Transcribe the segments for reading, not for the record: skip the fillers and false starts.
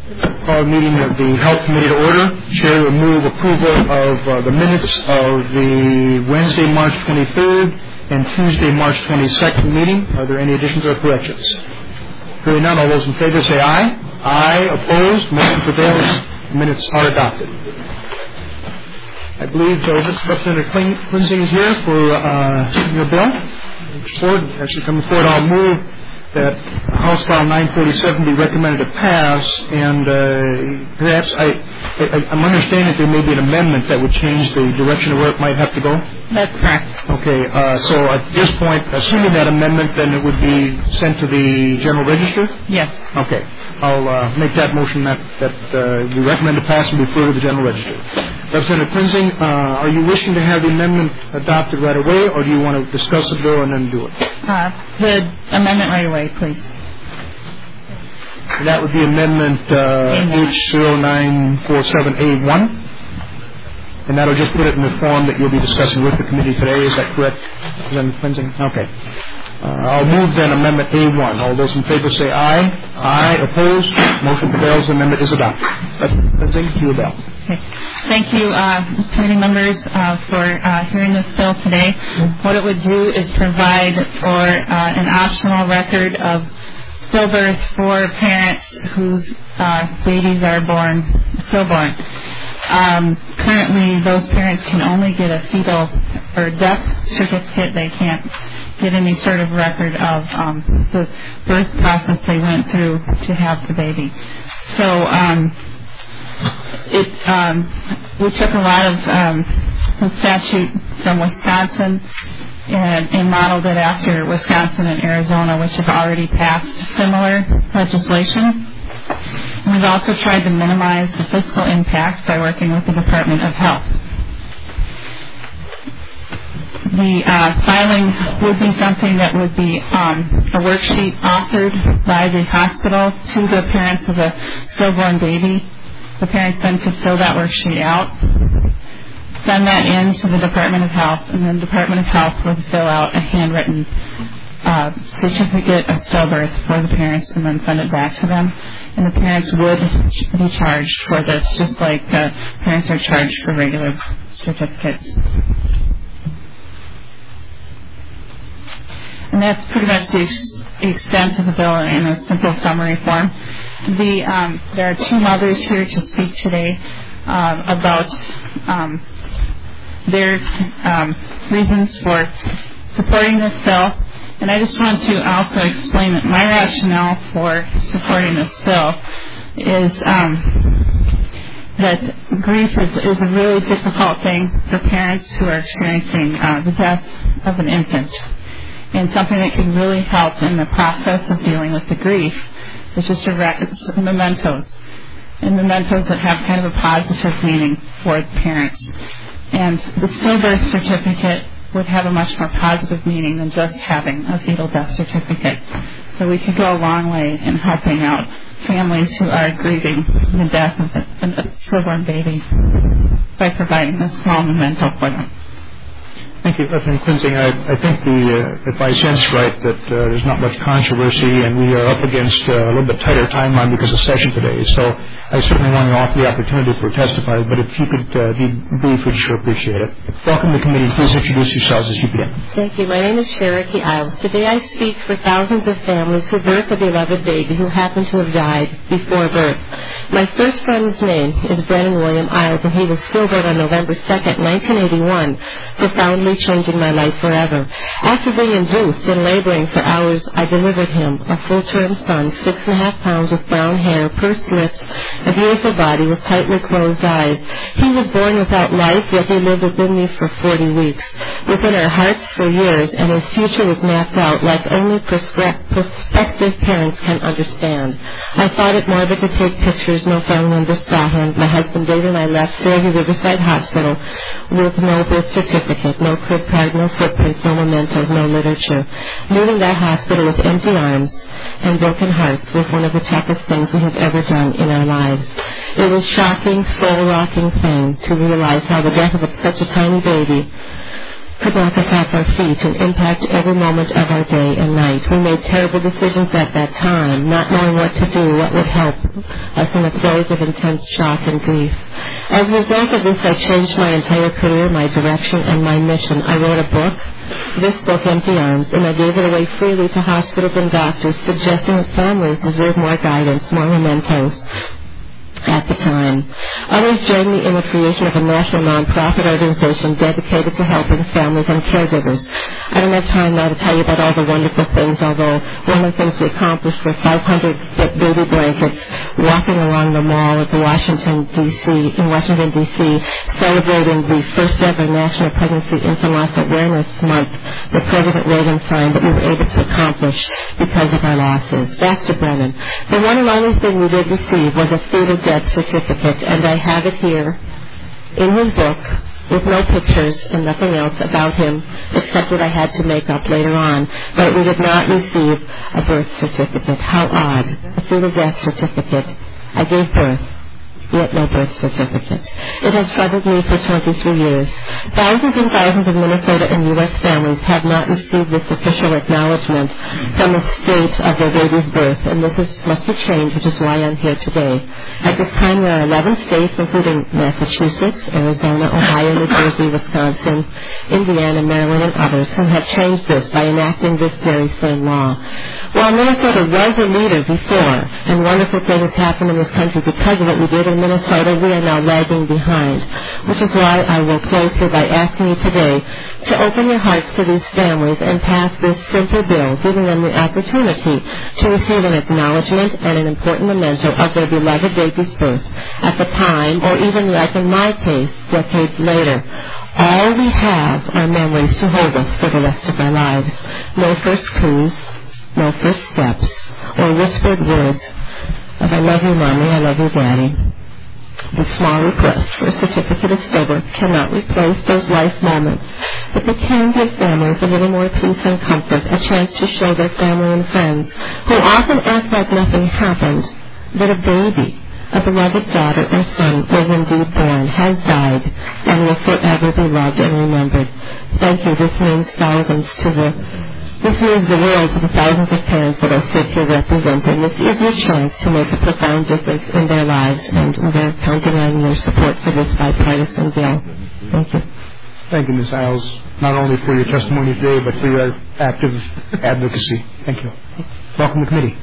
Call the meeting of the Health Committee to order. Chair will move approval of the minutes of the Wednesday, March 23rd and Tuesday, March 22nd meeting. Are there any additions or corrections? Hearing none, all those in favor say aye. Aye. Opposed? Motion prevails. Minutes are adopted. I believe Representative Klinsing is here for your bill. Actually coming forward, I'll move that House File 947 be recommended to pass, and perhaps I'm understanding that there may be an amendment that would change the direction of where it might have to go. That's correct. Okay, so at this point, assuming that amendment, then it would be sent to the General Register? Yes. Okay, I'll make that motion that we recommend to pass and refer to the General Register. Representative Klinsing, are you wishing to have the amendment adopted right away, or do you want to discuss the bill and then do it? The amendment right away, please. And that would be Amendment H0947A1. And that'll just put it in the form that you'll be discussing with the committee today. Is that correct, Representative Klinsing? Okay. I'll move then Amendment A1. All those in favor say aye. Aye. Opposed? Motion prevails. The amendment is adopted. Klinsing, to your bell. Okay. Thank you, committee members, for hearing this bill today. What it would do is provide for an optional record of stillbirth for parents whose babies are stillborn. Currently, those parents can only get a fetal or death certificate. They can't get any sort of record of the birth process they went through to have the baby. So we took a lot of the statute from Wisconsin and modeled it after Wisconsin and Arizona, which have already passed similar legislation. And we've also tried to minimize the fiscal impact by working with the Department of Health. The filing would be something that would be a worksheet authored by the hospital to the parents of a stillborn baby. The parents then could fill that worksheet out, send that in to the Department of Health, and then the Department of Health would fill out a handwritten certificate of stillbirth for the parents and then send it back to them. And the parents would be charged for this, just like parents are charged for regular certificates. And that's pretty much the extent of the bill in a simple summary form. There are two mothers here to speak today about their reasons for supporting this bill. And I just want to also explain that my rationale for supporting this bill is that grief is a really difficult thing for parents who are experiencing the death of an infant. And something that can really help in the process of dealing with the grief is just mementos. And mementos that have kind of a positive meaning for the parents. And the stillbirth certificate would have a much more positive meaning than just having a fetal death certificate. So we could go a long way in helping out families who are grieving the death of a stillborn baby by providing a small memento for them. Thank you, Representative Klinsing. I think if I sense right, that there's not much controversy, and we are up against a little bit tighter timeline because of session today. So I certainly want to offer the opportunity for testifying, but if you could be brief, we'd sure appreciate it. Welcome to the committee. Please introduce yourselves as you begin. Thank you. My name is Cherokee Isles. Today I speak for thousands of families who birthed a beloved baby who happened to have died before birth. My first friend's name is Brennan William Isles, and he was stillborn on November 2nd, 1981, profoundly changing my life forever. After being induced and laboring for hours, I delivered him, a full-term son, 6.5 pounds with brown hair, pursed lips, a beautiful body with tightly closed eyes. He was born without life, yet he lived within me for 40 weeks, within our hearts for years, and his future was mapped out like only prospective parents can understand. I thought it morbid to take pictures. No family members saw him. My husband David and I left Fairview Riverside Hospital with no birth certificate, no crib card, no footprints, no mementos, no literature. Leaving that hospital with empty arms and broken hearts was one of the toughest things we have ever done in our lives. It was shocking, soul-rocking thing to realize how the death of such a tiny baby could knock us off our feet and impact every moment of our day and night. We made terrible decisions at that time, not knowing what to do, what would help us in the throes of intense shock and grief. As a result of this, I changed my entire career, my direction, and my mission. I wrote a book, this book, Empty Arms, and I gave it away freely to hospitals and doctors, suggesting that families deserve more guidance, more mementos. At the time, others joined me in the creation of a national nonprofit organization dedicated to helping families and caregivers. I don't have time now to tell you about all the wonderful things, although one of the things we accomplished were 500 baby blankets walking along the mall at the Washington, D.C., celebrating the first ever National Pregnancy Infant Loss Awareness Month that President Reagan signed that we were able to accomplish because of our losses. Back to Brennan. The one and only thing we did receive was a fetal death certificate, and I have it here in his book with no pictures and nothing else about him except what I had to make up later on. But we did not receive a birth certificate. How odd. A fetal death certificate. I gave birth, yet no birth certificate. It has troubled me for 23 years. Thousands and thousands of Minnesota and U.S. families have not received this official acknowledgement from the state of their baby's birth, and must be changed, which is why I'm here today. At this time, there are 11 states, including Massachusetts, Arizona, Ohio, New Jersey, Wisconsin, Indiana, Maryland, and others, who have changed this by enacting this very same law. While Minnesota was a leader before, and wonderful things happened in this country because of what we did in Minnesota, we are now lagging behind, which is why I will close here by asking you today to open your hearts to these families and pass this simple bill, giving them the opportunity to receive an acknowledgement and an important memento of their beloved baby's birth at the time, or even like in my case, decades later. All we have are memories to hold us for the rest of our lives. No first clues, no first steps, or whispered words of I love you, Mommy, I love you, Daddy. The small request for a certificate of stillbirth cannot replace those life moments, but they can give families a little more peace and comfort, a chance to show their family and friends, who often act like nothing happened, that a baby, a beloved daughter or son, was indeed born, has died, and will forever be loved and remembered. Thank you. This means the world to the thousands of parents that I sit here representing. This is your chance to make a profound difference in their lives, and we're counting on your support for this bipartisan bill. Thank you. Thank you, Ms. Isles, not only for your testimony today, but for your active advocacy. Thank you. Welcome to the committee.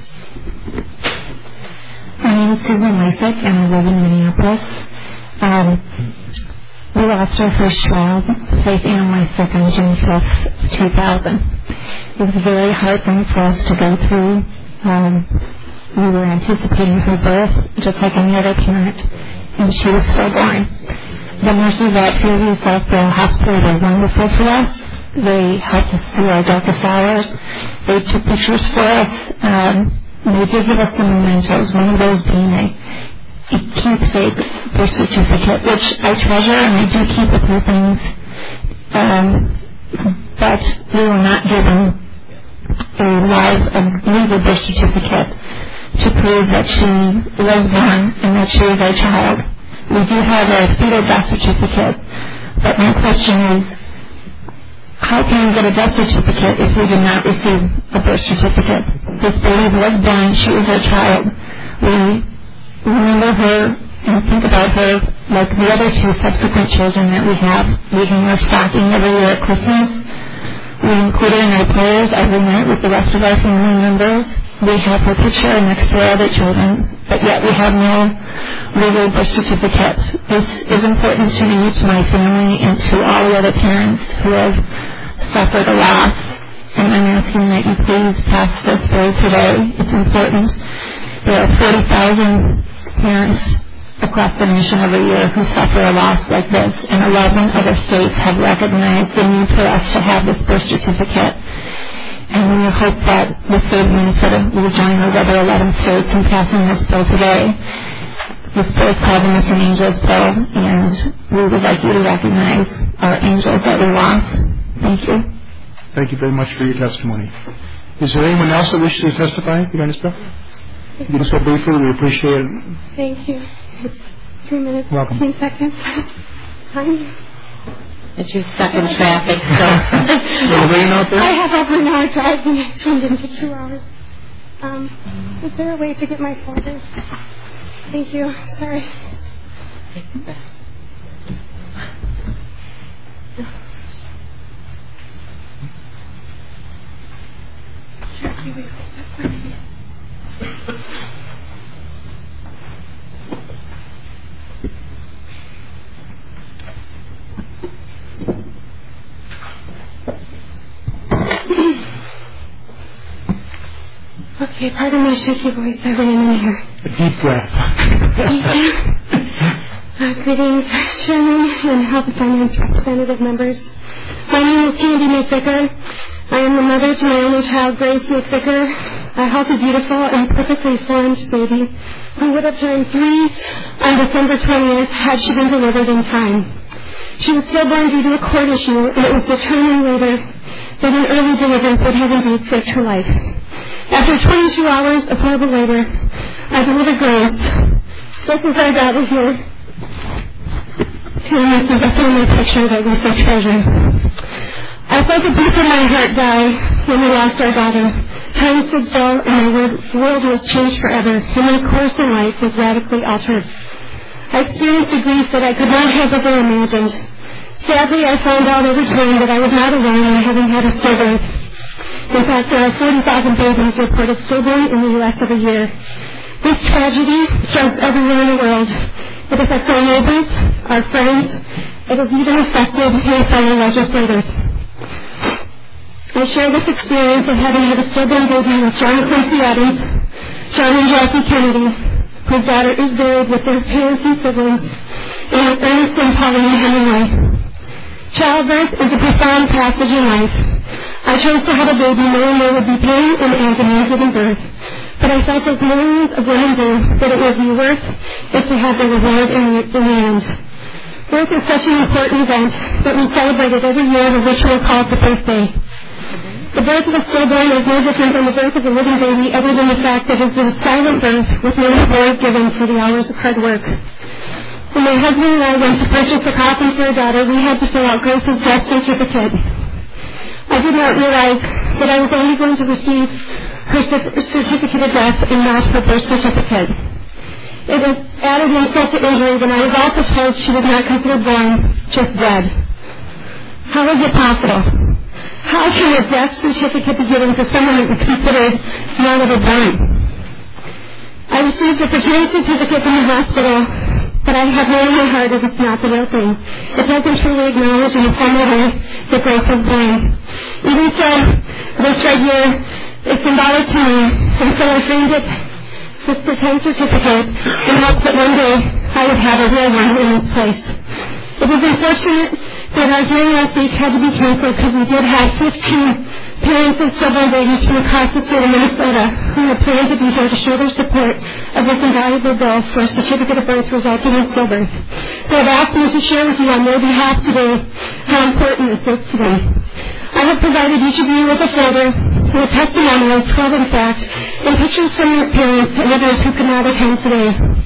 My name is Susan Lysick, and I live in Minneapolis. We lost our first child, Faith Ann Lysick, on June 5th, 2000. It was a very hard thing for us to go through. We were anticipating her birth, just like any other parent, and she was stillborn. The nurses at Fairview Southborough Hospital were wonderful for us. They helped us through our darkest hours. They took pictures for us. They did give us some mementos, one of those being a keepsake birth certificate, which I treasure, and I do keep a few things. But we were not given a live legal birth certificate to prove that she was born and that she was our child. We do have a fetal death certificate, but my question is, how can we get a death certificate if we did not receive a birth certificate? This baby was born, she was our child. We remember her and think about her like the other two subsequent children that we have. We hang her stocking every year at Christmas. We include her in our prayers every night with the rest of our family members. We have her picture next to our other children, but yet we have no legal birth certificate. This is important to me, to my family, and to all the other parents who have suffered a loss. And I'm asking that you please pass this bill today. It's important. There are 40,000 parents across the nation every year who suffer a loss like this, and 11 other states have recognized the need for us to have this birth certificate. And we hope that the state of Minnesota will join those other 11 states in passing this bill today. This bill is called the Missing Angels Bill, and we would like you to recognize our angels that we lost. Thank you. Thank you very much for your testimony. Is there anyone else that wishes to testify regarding this bill? You can so briefly, we appreciate it. Thank you. It's 3 minutes, Welcome. 15 seconds. and she was stuck in traffic. So I have over an hour drive and it's turned into 2 hours. Is there a way to get my folders? Thank you. Sorry. Take a breath. Okay, pardon my shaky voice. I ran in here. A deep breath. Greetings, Chairman and Health and Finance Representative members. My name is Candy McVicker. I am the mother to my only child, Grace McVicker, a healthy, beautiful, and perfectly formed baby who would have turned 3 on December 20th had she been delivered in time. She was stillborn due to a cord issue, and it was determined later that an early delivery would have indeed saved her life. After 22 hours of horrible labor, I delivered Grace. This is our daughter here. And this is a family picture that we so treasure. I felt a beat in my heart die when we lost our daughter. Time stood still, and my world was changed forever, and my course in life was radically altered. I experienced a grief that I could not have ever imagined. Sadly, I found out over time that I was not alone in having had a stillbirth. In fact, there are 40,000 babies reported stillborn in the U.S. every year. This tragedy strikes everywhere in the world. It affects our neighbors, our friends. It has even affected my fellow legislators. I share this experience of having had a stillborn baby with John Quincy Adams, John and Jackie Kennedy, whose daughter is buried with their parents and siblings, and with Ernest and Pauline Hemingway. Childbirth is a profound passage in life. I chose to have a baby knowing there would be pain and agony in giving birth, but I felt as millions of women do that it would be worth it to have the reward in the end. Birth is such an important event that we celebrate it every year in a ritual called the birthday. The birth of a stillborn is no different than the birth of a living baby, other than the fact that it is a silent birth with no reward given for the hours of hard work. When my husband and I went to purchase a coffin for our daughter, we had to fill out Grace's death certificate. I did not realize that I was only going to receive her certificate of death and not her birth certificate. It was added insult to injury when I was also told she was not considered born, just dead. How is it possible? How can a death certificate be given to someone that was considered not ever born? I received a paternity certificate from the hospital, but I have known in my heart that it's not the real thing. It doesn't truly acknowledge in a formal way that Grace was born. Even so, this right here is symbolic to me, and so I framed it, this pretend certificate, in hopes that one day I would have a real one in its place. It was unfortunate that our hearing last week had to be canceled because we did have 15 parents of stillborn babies from across the state of Minnesota who had planned to be here to show their support of this invaluable bill for a certificate of birth resulting in stillbirth. They have asked me to share with you on their behalf today how important this is to them. I have provided each of you with a folder with a testimonial, 12 in fact, and pictures from your parents and others who could not attend today.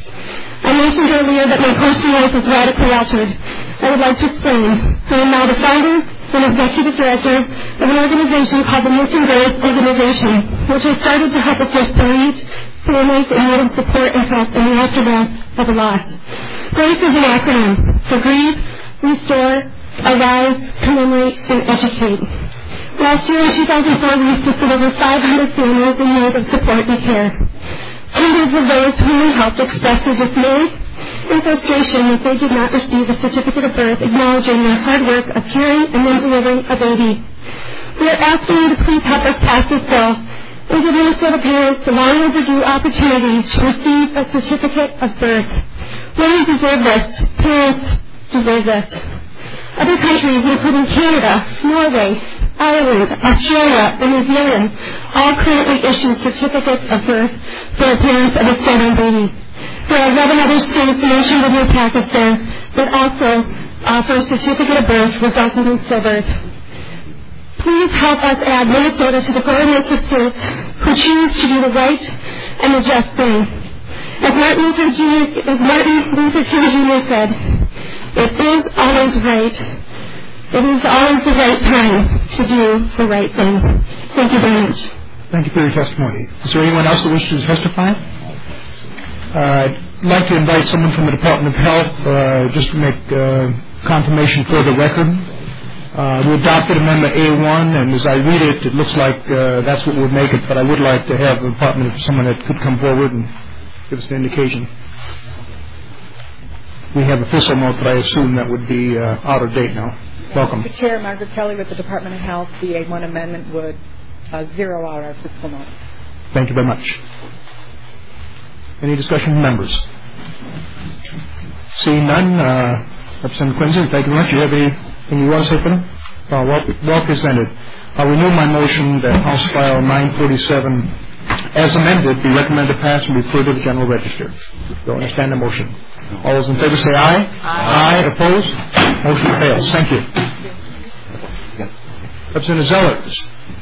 I mentioned earlier that my personal life is radically altered. I would like to explain. I am now the founder and executive director of an organization called the Missing Grace Organization, which I started to help assist bereaved families in need of support and help in the aftermath of a loss. GRACE is an acronym for Grieve, Restore, Arise, Commemorate, and Educate. Last year in 2004, we assisted over 500 families in need of support and care. Hundreds of those whom we helped express their dismay and frustration that they did not receive a certificate of birth acknowledging their hard work of caring and then delivering a baby. We are asking you to please help us pass this bill and give Minnesota parents the long overdue opportunity to receive a certificate of birth. Women deserve this. Parents deserve this. Other countries, including Canada, Norway, Ireland, Australia, and New Zealand, all currently issue certificates of birth for the parents of a stillborn baby. There are 11 other states mentioned in Pakistan that also offer a certificate of birth resulting in stillbirth. Please help us add Minnesota to the growing list of states who choose to do the right and the just thing. As Martin Luther King Jr. said, it is always right It is always the right time to do the right thing. Thank you very much. Thank you for your testimony. Is there anyone else that wishes to testify? I'd like to invite someone from the Department of Health just to make confirmation for the record. We adopted Amendment A1, and as I read it, it looks like that's what would make it, but I would like to have the Department of someone that could come forward and give us an indication. We have a fiscal note, but I assume that would be out of date now. Welcome. Mr. Chair, Margaret Kelly with the Department of Health. The A1 amendment would zero out our fiscal note. Thank you very much. Any discussion from members? Seeing none, Representative Quincy, thank you very much. Do you have anything you want to say for them? Well presented. I'll renew my motion that House File 947, as amended, be recommended to pass and referred to the General Register. Do you understand the motion? All those in favor say aye. Aye. Opposed? Motion fails. Thank you. Representative Zeller.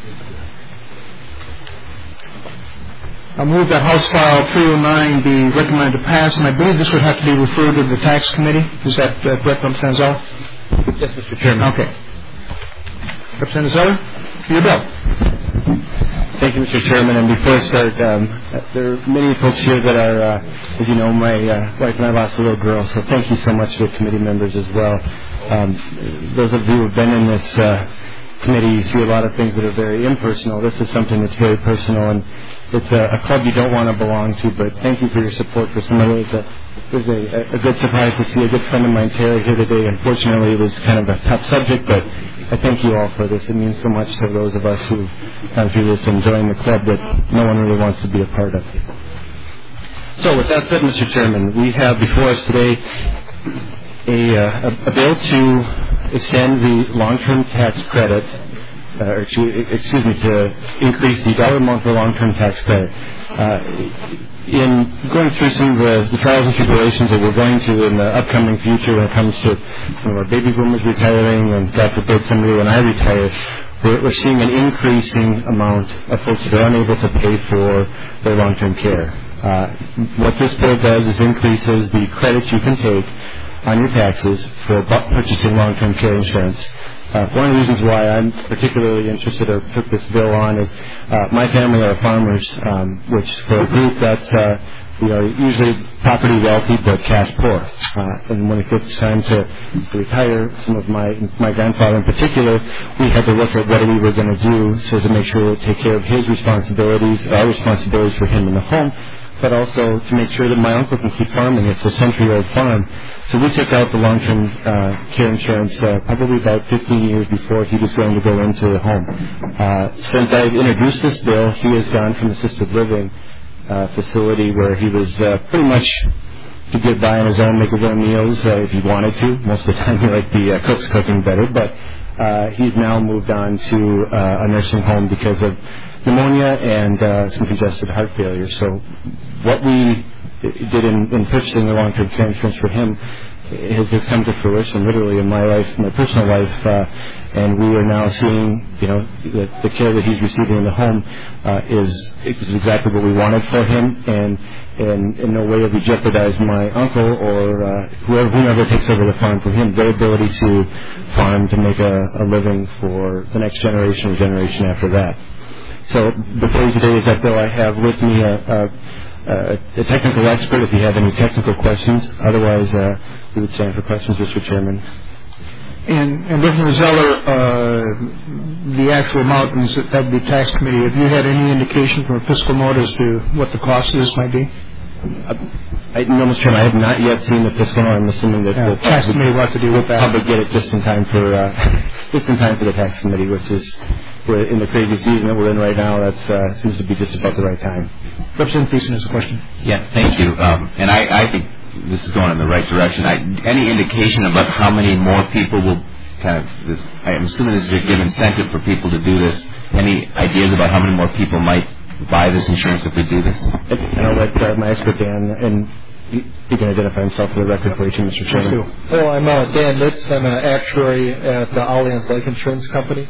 I move that House File 309 be recommended to pass, and I believe this would have to be referred to the Tax Committee. Is that correct, Representative Zeller? Yes, Mr. Chairman. Okay. Representative Zeller, for your bill. Thank you, Mr. Chairman. And before I start, there are many folks here that are, as you know, my wife and I lost a little girl, so thank you so much to the committee members as well. Those of you who have been in this committee, you see a lot of things that are very impersonal. This is something that's very personal, and it's a club you don't want to belong to, but thank you for your support for some of those. It was a good surprise to see a good friend of mine, Terry, here today. Unfortunately, it was kind of a tough subject, but I thank you all for this. It means so much to those of us who've gone through this and joined the club that no one really wants to be a part of. So with that said, Mr. Chairman, we have before us today a bill to extend the long-term tax credit, to increase the dollar amount for long-term tax credit. In going through some of the trials and tribulations that we're going to in the upcoming future when it comes to our baby boomers retiring and God forbid somebody when I retire, we're seeing an increasing amount of folks that are unable to pay for their long-term care. What this bill does is increases the credit you can take on your taxes for purchasing long-term care insurance. One of the reasons why I'm particularly interested or took this bill on is my family are farmers, which for a group that's usually property wealthy but cash poor. And when it gets time to retire, some of my grandfather in particular, we had to look at what we were going to do so to make sure we would take care of his responsibilities, our responsibilities for him in the home, but also to make sure that my uncle can keep farming. It's a century-old farm. So we took out the long-term care insurance probably about 15 years before he was going to go into the home. Since I've introduced this bill, he has gone from assisted living facility where he was pretty much to get by on his own, make his own meals if he wanted to. Most of the time he liked the cooks cooking better, but he's now moved on to a nursing home because of pneumonia and some congestive heart failure. So what we did in purchasing the long-term care insurance for him has come to fruition literally in my life, my personal life, and we are now seeing, the care that he's receiving in the home is exactly what we wanted for him, and in no way have we jeopardized my uncle or whoever takes over the farm for him, their ability to farm to make a living for the next generation or generation after that. So before you today is that bill. I have with me a technical expert if you have any technical questions. Otherwise, we would stand for questions, Mr. Chairman. And Representative Zeller, the actual amount that would be tax committee, have you had any indication from a fiscal note as to what the cost of this might be? No, Mr. Chairman, I have not yet seen the fiscal note. I'm assuming that the tax committee will have to deal with that. Probably get it just in time for the tax committee, which is in the crazy season that we're in right now. That seems to be just about the right time. Representative Thiessen has a question. Yeah, thank you. And I think this is going in the right direction. Any indication about how many more people will I'm assuming this is a good incentive for people to do this. Any ideas about how many more people might buy this insurance if we do this? And I'll let my expert Dan, and he can identify himself for the record for you, Mr. Chairman. Hello, I'm Dan Nitz. I'm an actuary at the Allianz Life Insurance Company.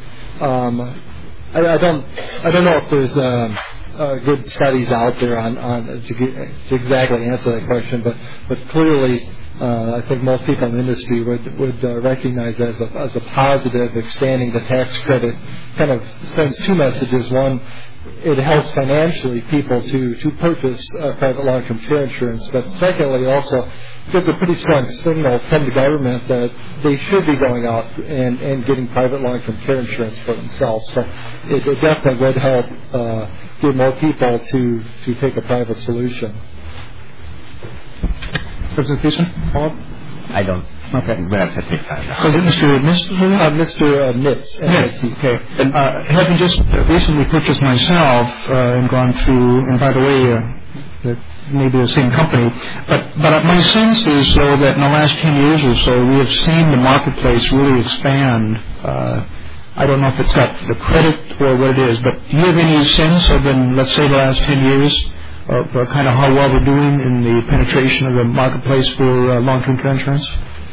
I don't know if there's good studies out there on to exactly answer that question, but clearly I think most people in the industry would recognize as a positive. Expanding the tax credit kind of sends two messages. One, it helps financially people to purchase private long-term care insurance. But secondly, also gives a pretty strong signal from the government that they should be going out and getting private long-term care insurance for themselves. So it definitely would help get more people to take a private solution. President Thiessen? I don't. Okay. We have to take time now. Was it Mr. Nitz. Okay. Having just recently purchased myself and gone through, and by the way, maybe the same company, but my sense is, though, that in the last 10 years or so, we have seen the marketplace really expand. I don't know if it's got the credit or what it is, but do you have any sense of, in, let's say, the last 10 years, of kind of how well we're doing in the penetration of the marketplace for long-term care insurance?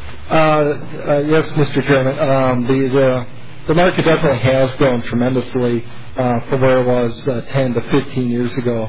Yes, Mr. Chairman. The market definitely has grown tremendously from where it was 10 to 15 years ago.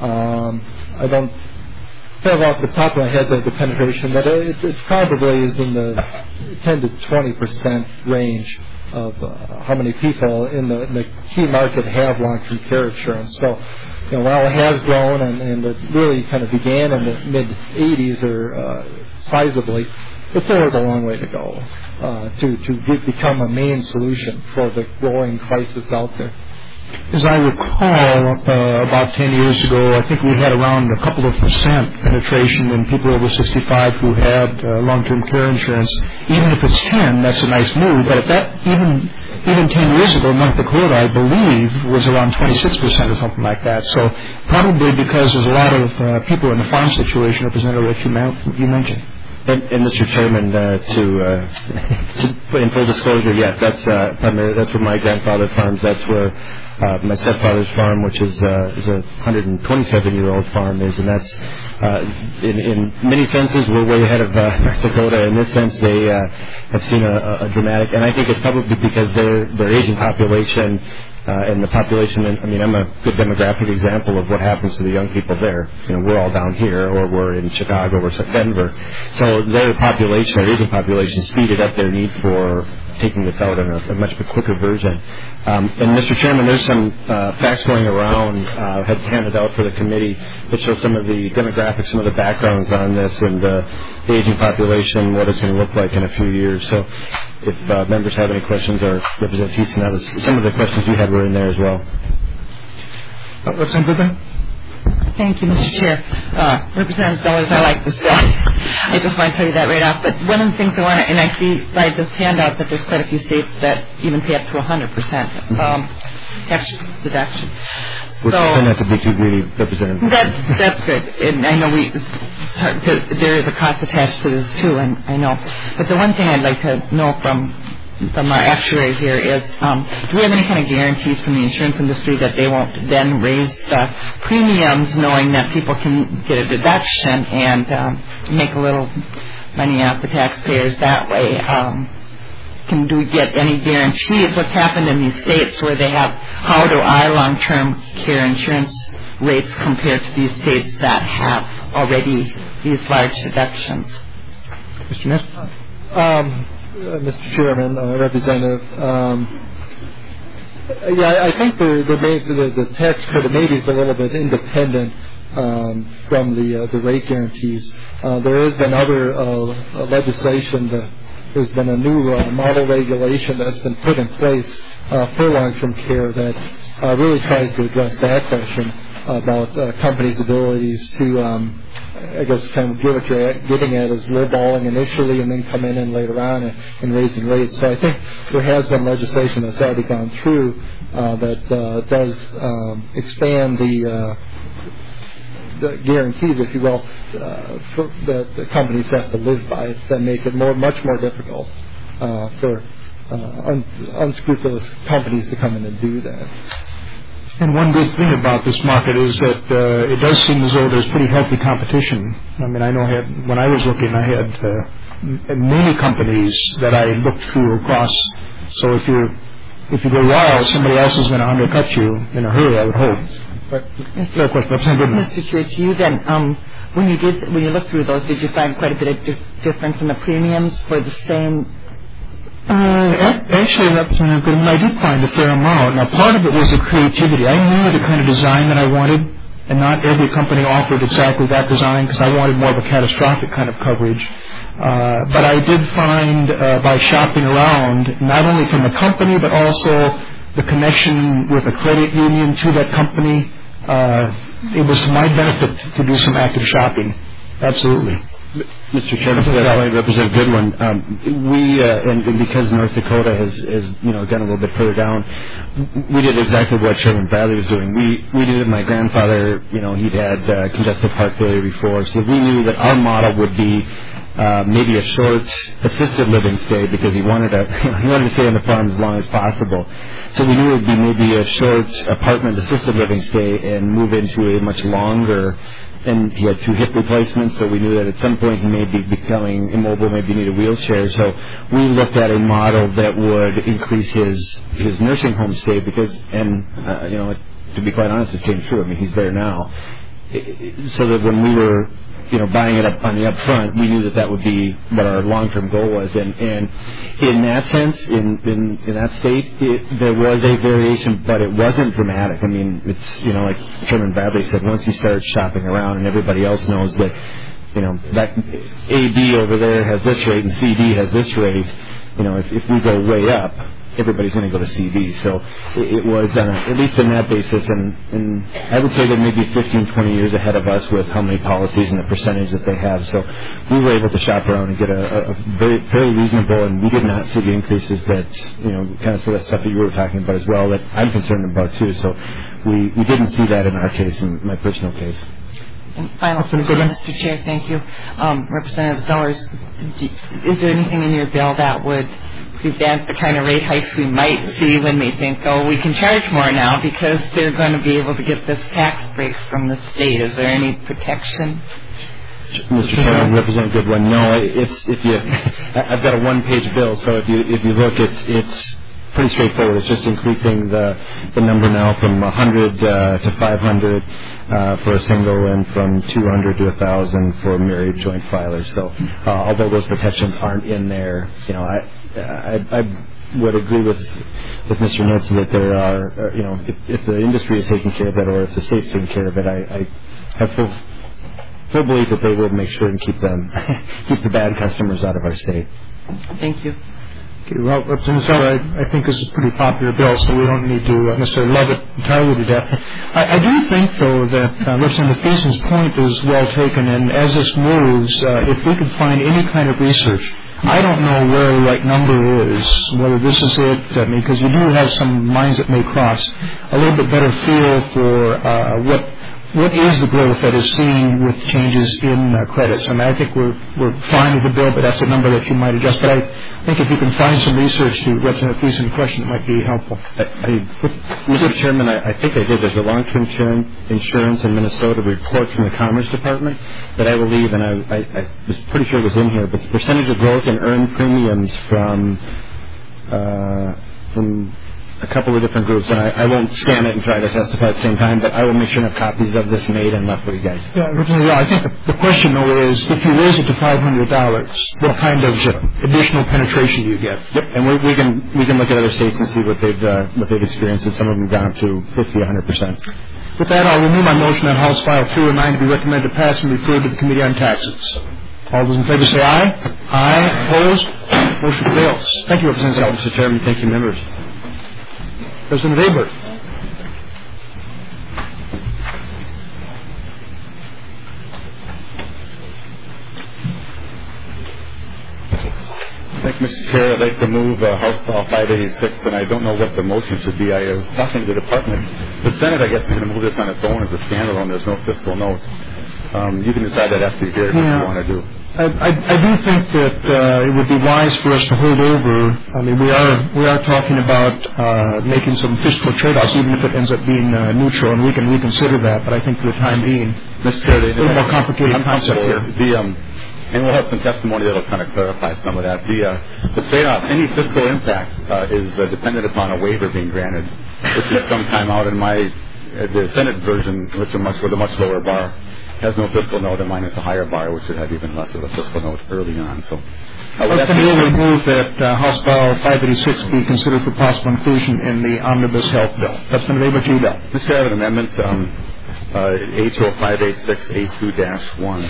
I don't have off the top of my head the penetration, but it probably is in the 10 to 20% range of how many people in the key market have long-term care insurance. So, while it has grown and it really kind of began in the mid-'80s or sizably, it still has a long way to go to become a main solution for the growing crisis out there. As I recall, about 10 years ago, I think we had around a couple of percent penetration in people over 65 who had long-term care insurance. Even if it's 10, that's a nice move. But at that, even 10 years ago, North Dakota, I believe, was around 26% or something like that. So probably because there's a lot of people in the farm situation, Representative, that you mentioned. And Mr. Chairman, to put in full disclosure, yes, that's where my grandfather farms. That's where my stepfather's farm, which is a 127-year-old farm, is, and that's in many senses we're way ahead of North Dakota. In this sense, they have seen a dramatic, and I think it's probably because their aging population. And the population, I'm a good demographic example of what happens to the young people there. We're all down here, or we're in Chicago or Denver. So their aging population, speeded up their need for taking this out in a much quicker version. And Mr. Chairman, there's some facts going around, had handed out for the committee that show some of the demographics, some of the backgrounds on this, and the aging population, what it's going to look like in a few years. So if members have any questions, or Representative Thiessen, some of the questions you had were in there as well. Representative Goodman? Thank you, Mr. Chair. Representative Sellers, I like this bill. I just want to tell you that right off. But one of the things I want to, and I see by this handout that there's quite a few states that even pay up to 100% tax deduction. We're trying not to be too greedy, Representative. That's good. And I know because there is a cost attached to this too, and I know. But the one thing I'd like to know from our actuary here is, do we have any kind of guarantees from the insurance industry that they won't then raise the premiums, knowing that people can get a deduction and make a little money off the taxpayers that way? Do we get any guarantees? What's happened in these states where they have, how do our long-term care insurance rates compare to these states that have already these large deductions? Mr. Ness? Mr. Chairman, Representative, I think the tax credit maybe is a little bit independent from the rate guarantees. There has been other legislation. There's been a new model regulation that's been put in place for long-term care that really tries to address that question about companies' abilities to, kind of get what you're getting at is lowballing initially and then come in later on and raising rates. So I think there has been legislation that's already gone through that does expand the guarantees, if you will, that the companies have to live by that make it much more difficult for unscrupulous companies to come in and do that. And one good thing about this market is that it does seem as though there's pretty healthy competition. I know when I was looking, I had many companies that I looked through across. So if you go wild, somebody else is going to undercut you in a hurry, I would hope. No question. Representative Goodman. Mr. Chair, to you then, when you looked through those, did you find quite a bit of difference in the premiums for the same? Actually, Representative Goodman, I did find a fair amount. Now, part of it was the creativity. I knew the kind of design that I wanted, and not every company offered exactly that design because I wanted more of a catastrophic kind of coverage. But I did find by shopping around, not only from the company, but also the connection with a credit union to that company, it was to my benefit to do some active shopping. Absolutely. Mr. Chairman, to that point, Representative Goodwin, we and because North Dakota has gone a little bit further down, we did exactly what Chairman Bradley was doing. We did it. My grandfather, he'd had congestive heart failure before, so we knew that our model would be maybe a short assisted living stay because he wanted to stay on the farm as long as possible. So we knew it would be maybe a short apartment assisted living stay and move into a much longer. And he had 2 hip replacements, so we knew that at some point he may be becoming immobile, maybe need a wheelchair. So we looked at a model that would increase his nursing home stay because, to be quite honest, it came true. I mean, he's there now. So that when we were buying it up on the upfront, we knew that would be what our long-term goal was. And in that sense, in that state, there was a variation, but it wasn't dramatic. I mean, it's, like Chairman Bradley said, once you start shopping around and everybody else knows that, that AB over there has this rate and CD has this rate, if we go way up, everybody's going to go to CD. So it was, at least on that basis, and I would say they're maybe 15, 20 years ahead of us with how many policies and the percentage that they have. So we were able to shop around and get a very reasonable, and we did not see the increases that, kind of the stuff that you were talking about as well, that I'm concerned about too. So we didn't see that in our case, in my personal case. And final question, Mr. Chair, thank you. Representative Zellers, is there anything in your bill that would prevent the kind of rate hikes we might see when we think, we can charge more now because they're going to be able to get this tax break from the state? Is there any protection? Mr. Chairman, Representative Goodwin, no. I've got a 1-page bill, so if you look, it's pretty straightforward. It's just increasing the number now from 100 to 500 for a single, and from 200 to 1,000 for married joint filers. So although those protections aren't in there, I would agree with Mr. Knudsen that there are, if the industry is taking care of it or if the state's taking care of it, I have full belief that they will make sure and keep the bad customers out of our state. Thank you. Okay, well, Representative Zeller, I think this is a pretty popular bill, so we don't need to necessarily love it entirely to death. I do think, though, that Representative Thiesen's point is well taken, and as this moves, if we could find any kind of research, I don't know where the right number is, whether this is it, because you do have some lines that may cross, a little bit better feel for what is the growth that is seen with changes in credits. I mean, I think we're fine with the bill, but that's a number that you might adjust. But I think if you can find some research to Representative Thiesen's question, it might be helpful. Mr. Chairman, I think I did. There's a long-term insurance in Minnesota report from the Commerce Department that I believe, and I was pretty sure it was in here, but the percentage of growth in earned premiums from a couple of different groups, and I won't scan it and try to testify at the same time, but I will make sure and have copies of this made and left for you guys. Yeah, I think the question, though, is if you raise it to $500, what kind of additional penetration do you get? Yep, and we can look at other states and see what they've experienced, and some of them have gone up to 50, 100%. With that, I'll renew my motion on House File 209 to be recommended to pass and referred to the Committee on Taxes. All those in favor say aye. Aye. Opposed? Motion fails. Thank you, Representative Zeller. Mr. Chairman, thank you, members. President Abert. Thank you, Mr. Chair. I'd like to move House File 586, and I don't know what the motion should be. I was talking to the department. The Senate, I guess, is going to move this on its own as a standalone. There's no fiscal note. You can decide that after you hear what you want to do. I do think that it would be wise for us to hold over. I mean, we are talking about making some fiscal trade-offs, even if it ends up being neutral, and we can reconsider that. But I think for the time being, Mr. Chair, a little more complicated concept here. And we'll have some testimony that will kind of clarify some of that. The trade-off, any fiscal impact is dependent upon a waiver being granted, which is sometime out in my the Senate version, which is with a much lower bar, has no fiscal note, and mine is a higher bar, which would have even less of a fiscal note early on. So, Representative will move that House File 586 be considered for possible inclusion in the Omnibus Health Bill. Representative Abraham Bell. Mr. I have an amendment, HO 586A2-1.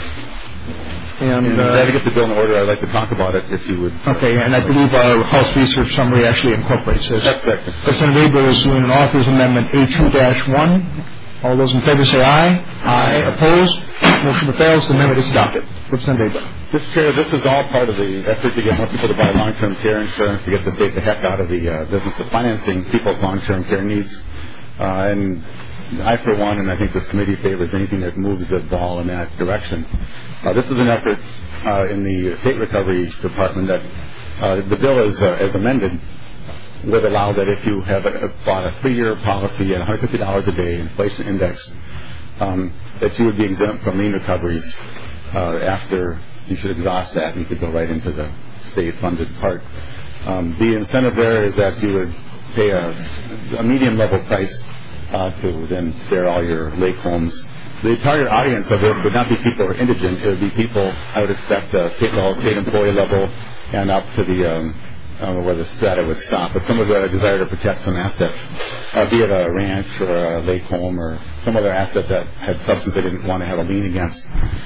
And to get the bill in order, I'd like to talk about it, if you would. Okay, and I believe our House Research Summary actually incorporates this. That's correct. Representative Abraham is doing an author's amendment A2-1. All those in favor say aye. Aye. Opposed? Motion fails. The amendment is adopted. Representative Abraham. Mr. Chair, this is all part of the effort to get more people to buy long-term care insurance, to get the state the heck out of the business of financing people's long-term care needs. And I, for one, and I think this committee favors anything that moves the ball in that direction. This is an effort in the State Recovery Department that the bill is, as amended, would allow that if you have bought a 3-year policy at $150 a day, inflation index, that you would be exempt from lien recoveries after you should exhaust that, and you could go right into the state-funded part. The incentive there is that you would pay a medium-level price to then spare all your lake homes. The target audience of this would not be people who are indigent. It would be people, I would expect, state employee level and up to the I don't know where the strata would stop, but some of the desire to protect some assets, be it a ranch or a lake home or some other asset that had substance they didn't want to have a lien against.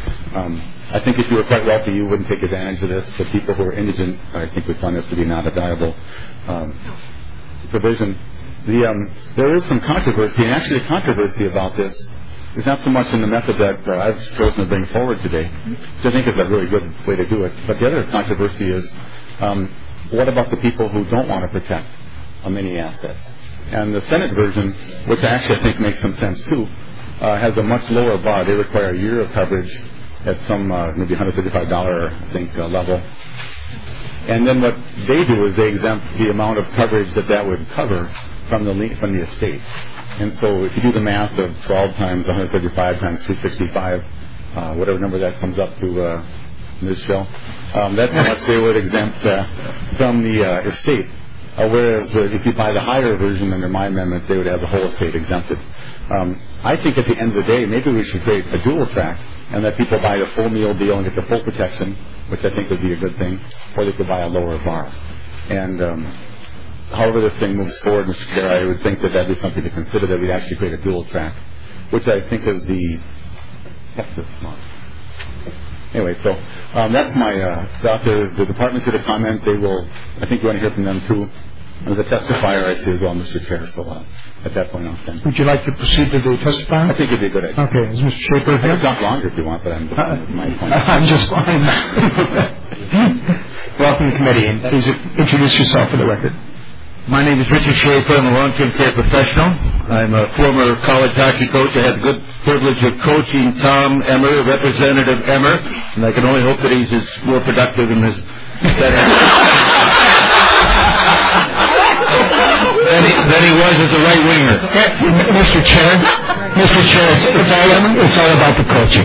I think if you were quite wealthy, you wouldn't take advantage of this. The people who are indigent, I think, would find this to be not a valuable provision. There is some controversy, and actually the controversy about this is not so much in the method that I've chosen to bring forward today, which I think is a really good way to do it, but the other controversy is what about the people who don't want to protect many assets? And the Senate version, which actually I think makes some sense too, has a much lower bar. They require a year of coverage at some maybe $155, I think, level. And then what they do is they exempt the amount of coverage that would cover from the estate. And so if you do the math of 12 times 135 times 365, whatever number that comes up to, Ms. Shell, that's how much they would exempt from the estate. Whereas if you buy the higher version under my amendment, they would have the whole estate exempted. I think at the end of the day, maybe we should create a dual track and let people buy the full meal deal and get the full protection, which I think would be a good thing, or they could buy a lower bar. And however this thing moves forward, Mr. Chair, I would think that would be something to consider, that we'd actually create a dual track, which I think is the Texas model. Anyway, so that's my the department's going to comment. They will. I think you want to hear from them too. As a testifier, I see as well, Mr. Chair. So at that point, I'll stand. Would you like to proceed to the testifier? I think it'd be a good idea. Okay, is Mr. Schaefer here? I can talk longer if you want, but I'm my point. I'm just fine. Welcome to the committee, and please introduce yourself for the record. My name is Richard Schaefer. I'm a long-term care professional. I'm a former college hockey coach. I had the good privilege of coaching Tom Emmer, Representative Emmer, and I can only hope that he's as more productive in his than he was as a right winger. Mr. Chair, it's all about the coaching.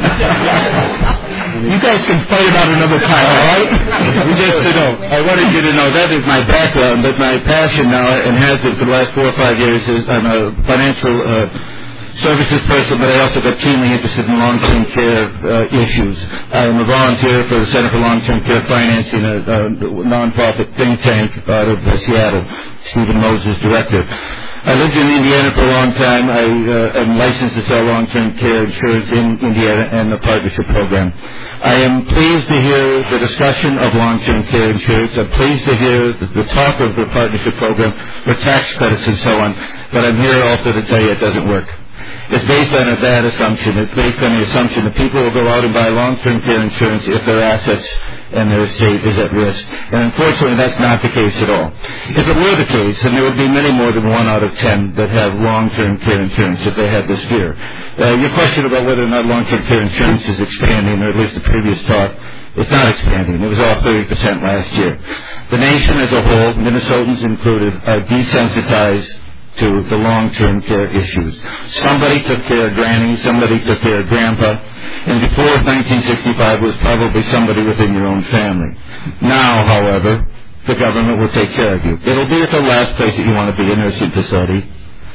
You guys can fight about another time, all right? Just to know, I wanted you to know that is my background, but my passion now, and has been for the last 4 or 5 years, is I'm a financial services person, but I also got keenly interested in long-term care issues. I'm a volunteer for the Center for Long-Term Care Financing, a nonprofit think tank out of Seattle. Stephen Moses, director. I lived in Indiana for a long time. I am licensed to sell long-term care insurance in Indiana and the partnership program. I am pleased to hear the discussion of long-term care insurance. I'm pleased to hear the talk of the partnership program for tax credits and so on. But I'm here also to tell you it doesn't work. It's based on a bad assumption. It's based on the assumption that people will go out and buy long-term care insurance if their assets and their estate is at risk. And unfortunately, that's not the case at all. If it were the case, then there would be many more than 1 out of 10 that have long-term care insurance if they had this fear. Your question about whether or not long-term care insurance is expanding, or at least the previous talk, it's not expanding. It was off 30% last year. The nation as a whole, Minnesotans included, are desensitized to the long-term care issues. Somebody took care of Granny, somebody took care of Grandpa, and before 1965 was probably somebody within your own family. Now, however, the government will take care of you. It'll be at the last place that you want to be, a nursing facility.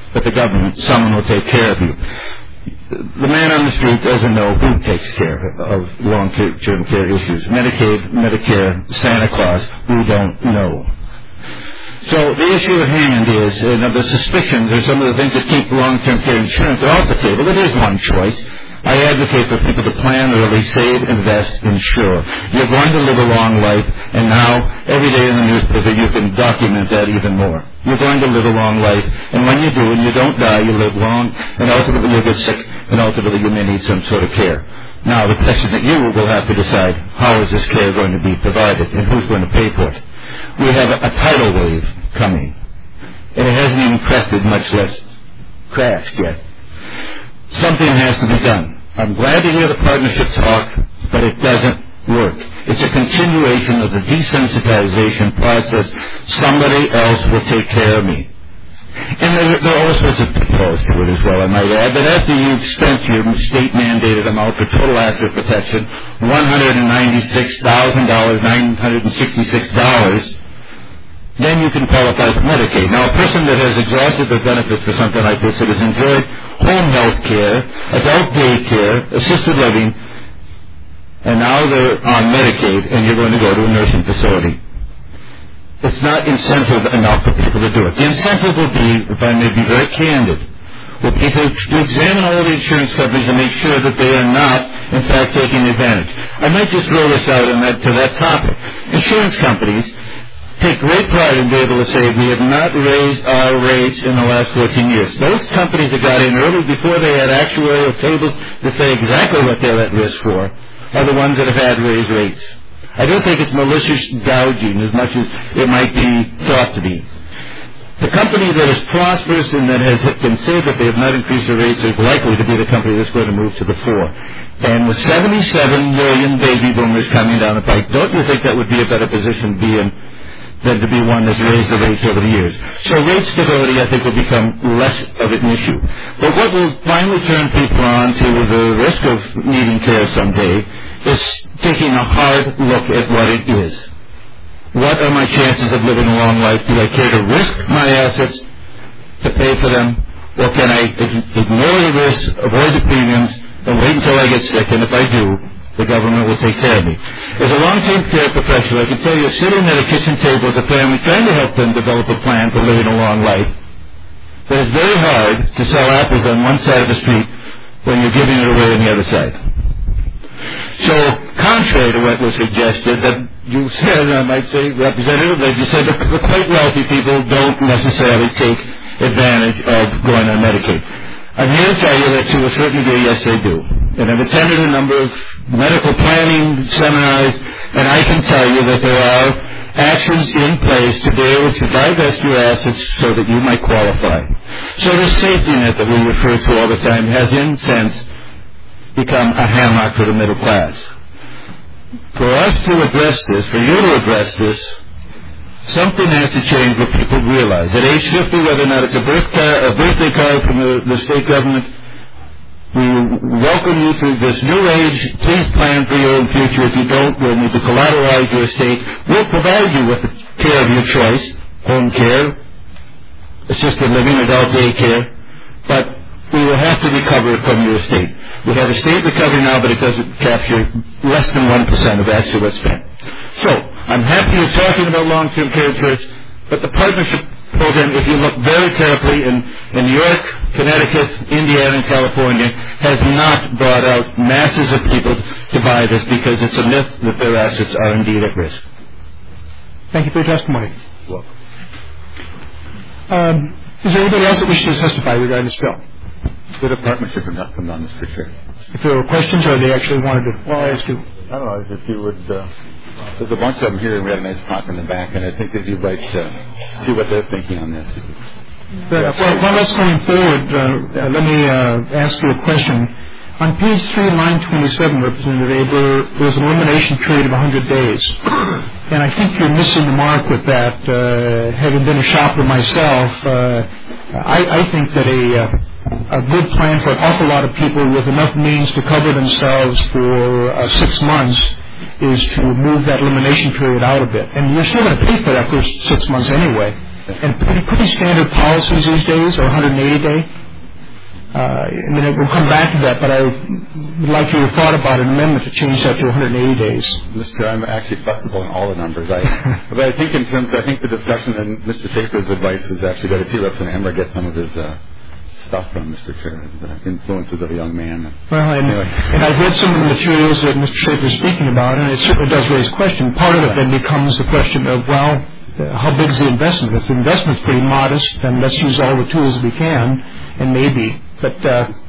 but the government, someone will take care of you. The man on the street doesn't know who takes care of long-term care issues. Medicaid, Medicare, Santa Claus, we don't know. So the issue at hand is, the suspicions or some of the things that keep long-term care insurance off the table. It is one choice. I advocate for people to plan early, save, invest, insure. You're going to live a long life, and now, every day in the newspaper, you can document that even more. You're going to live a long life, and when you do, and you don't die, you live long, and ultimately you'll get sick, and ultimately you may need some sort of care. Now, the question that you will have to decide, how is this care going to be provided, and who's going to pay for it? We have a tidal wave coming, and it hasn't even crested, much less crashed yet. Something has to be done. I'm glad to hear the partnership talk, but it doesn't work. It's a continuation of the desensitization process. Somebody else will take care of me. And there are all sorts of pitfalls to it as well, I might add. But after you've spent your state-mandated amount for total asset protection, $196,966, then you can qualify for Medicaid. Now, a person that has exhausted their benefits for something like this, that has enjoyed home health care, adult day care, assisted living, and now they're on Medicaid, and you're going to go to a nursing facility. It's not incentive enough for people to do it. The incentive will be, if I may be very candid, will be to examine all the insurance companies and make sure that they are not, in fact, taking advantage. I might just throw this out to that topic. Insurance companies take great pride in being able to say we have not raised our rates in the last 14 years. Those companies that got in early before they had actuarial tables that say exactly what they're at risk for are the ones that have had raised rates. I don't think it's malicious gouging as much as it might be thought to be. The company that is prosperous and that can say that they have not increased their rates is likely to be the company that's going to move to the fore. And with 77 million baby boomers coming down the pike, don't you think that would be a better position to be in than to be one that's raised the rates over the years? So rate stability, I think, will become less of an issue. But what will finally turn people on to the risk of needing care someday is taking a hard look at what it is. What are my chances of living a long life? Do I care to risk my assets to pay for them? Or can I ignore the risks, avoid the premiums, and wait until I get sick? And if I do, the government will take care of me. As a long-term care professional, I can tell you, sitting at a kitchen table with a family, trying to help them develop a plan for living a long life, that it's very hard to sell apples on one side of the street when you're giving it away on the other side. So, contrary to what was suggested, that you said, I might say, Representative, that you said that the quite wealthy people don't necessarily take advantage of going on Medicaid. I'm here to tell you that to a certain degree, yes, they do. And I've attended a number of medical planning seminars, and I can tell you that there are actions in place to be able to divest your assets so that you might qualify. So the safety net that we refer to all the time has, in a sense, become a hammock for the middle class. For us to address this, for you to address this, something has to change what people realize. At age 50, whether or not it's a birthday card from the state government, we welcome you to this new age. Please plan for your own future. If you don't, we'll need to collateralize your estate. We'll provide you with the care of your choice, home care, assisted living, adult day care, but we will have to recover it from your estate. We have estate recovery now, but it doesn't capture less than 1% of actually what's spent. So, I'm happy you're talking about long-term care insurance, but the partnership program, if you look very carefully in New York, Connecticut, Indiana, and California, has not brought out masses of people to buy this because it's a myth that their assets are indeed at risk. Thank you for your testimony. You're welcome. Is there anybody else that wishes to testify regarding this bill? The partnership would not come down, Mr. Chair. If there were questions or they actually wanted to ask you. I don't know, if you would... there's a bunch of them here, and we had a nice talk in the back, and I think that you'd like to see what they're thinking on this. Well, let's going forward. Let me ask you a question. On page 3, line 27, Representative Aber, there's an elimination period of 100 days. And I think you're missing the mark with that. Having been a shopper myself, I think that a good plan for an awful lot of people with enough means to cover themselves for 6 months is to move that elimination period out a bit. And you're still going to pay for that first 6 months anyway. And pretty standard policies these days are 180-day. We'll come back to that, but I would like you to thought about an amendment to change that to 180 days. Mr. I'm actually flexible in all the numbers. But I think I think the discussion and Mr. Schaefer's advice is actually got to see Representative Emmer get some of his stuff from Mr. Chair, the influences of a young man. Well, and I've read some of the materials that Mr. Schaefer is speaking about, and it certainly does raise question. Part of it then becomes the question of, how big is the investment? If the investment's pretty modest, then let's use all the tools we can, and maybe. But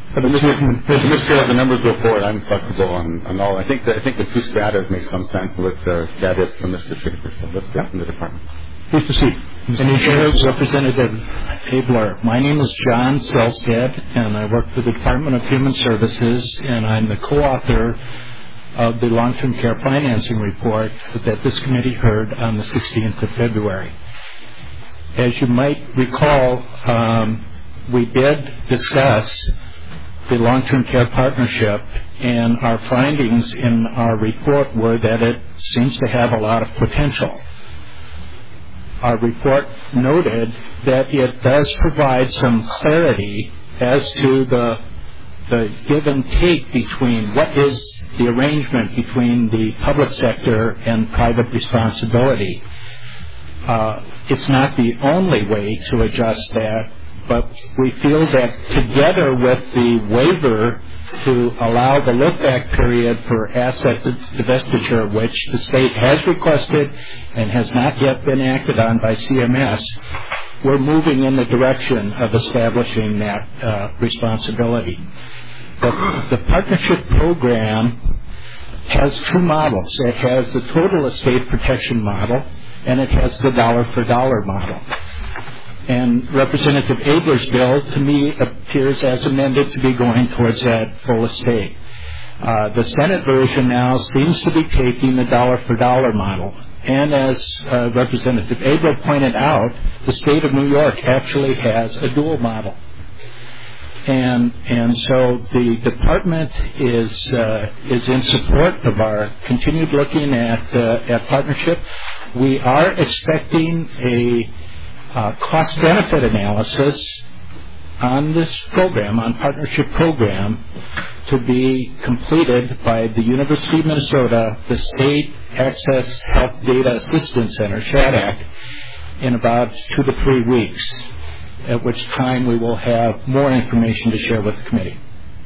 Mr. Chair, as the numbers go forward, I'm flexible on all. I think the two stratas make some sense with that is from Mr. Schaefer. So let's get from the department. Please proceed. Representative Abler. My name is John Selstead, and I work for the Department of Human Services, and I'm the co-author of the long-term care financing report that this committee heard on the 16th of February. As you might recall, we did discuss the long-term care partnership, and our findings in our report were that it seems to have a lot of potential. Our report noted that it does provide some clarity as to the give and take between what is the arrangement between the public sector and private responsibility. It's not the only way to adjust that, but we feel that together with the waiver to allow the look-back period for asset divestiture, which the state has requested and has not yet been acted on by CMS, we're moving in the direction of establishing that responsibility. The partnership program has two models. It has the total estate protection model, and it has the dollar-for-dollar model. And Representative Abler's bill, to me, appears as amended to be going towards that full estate. The Senate version now seems to be taking the dollar-for-dollar model. And as Representative Abler pointed out, the state of New York actually has a dual model. And so the department is in support of our continued looking at partnership. We are expecting a cost-benefit analysis on this program, on partnership program, to be completed by the University of Minnesota, the State Access Health Data Assistance Center, SHADAC, in about 2 to 3 weeks, at which time we will have more information to share with the committee.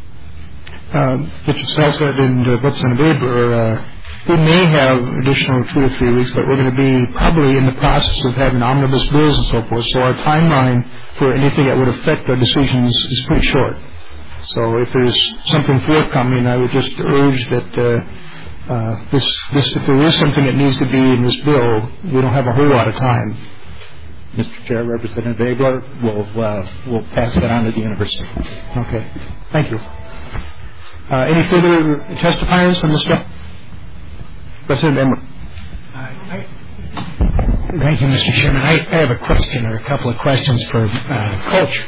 Mr. Selstead and Representative Abler, we may have additional 2 to 3 weeks, but we're going to be probably in the process of having omnibus bills and so forth. So our timeline for anything that would affect our decisions is pretty short. So if there's something forthcoming, I would just urge that if there is something that needs to be in this bill, we don't have a whole lot of time. Mr. Chair, Representative Abler, we'll pass that on to the university. Okay. Thank you. Any further testifiers on this bill? Representative Emmer. Thank you, Mr. Chairman. I have a question or a couple of questions for Coach.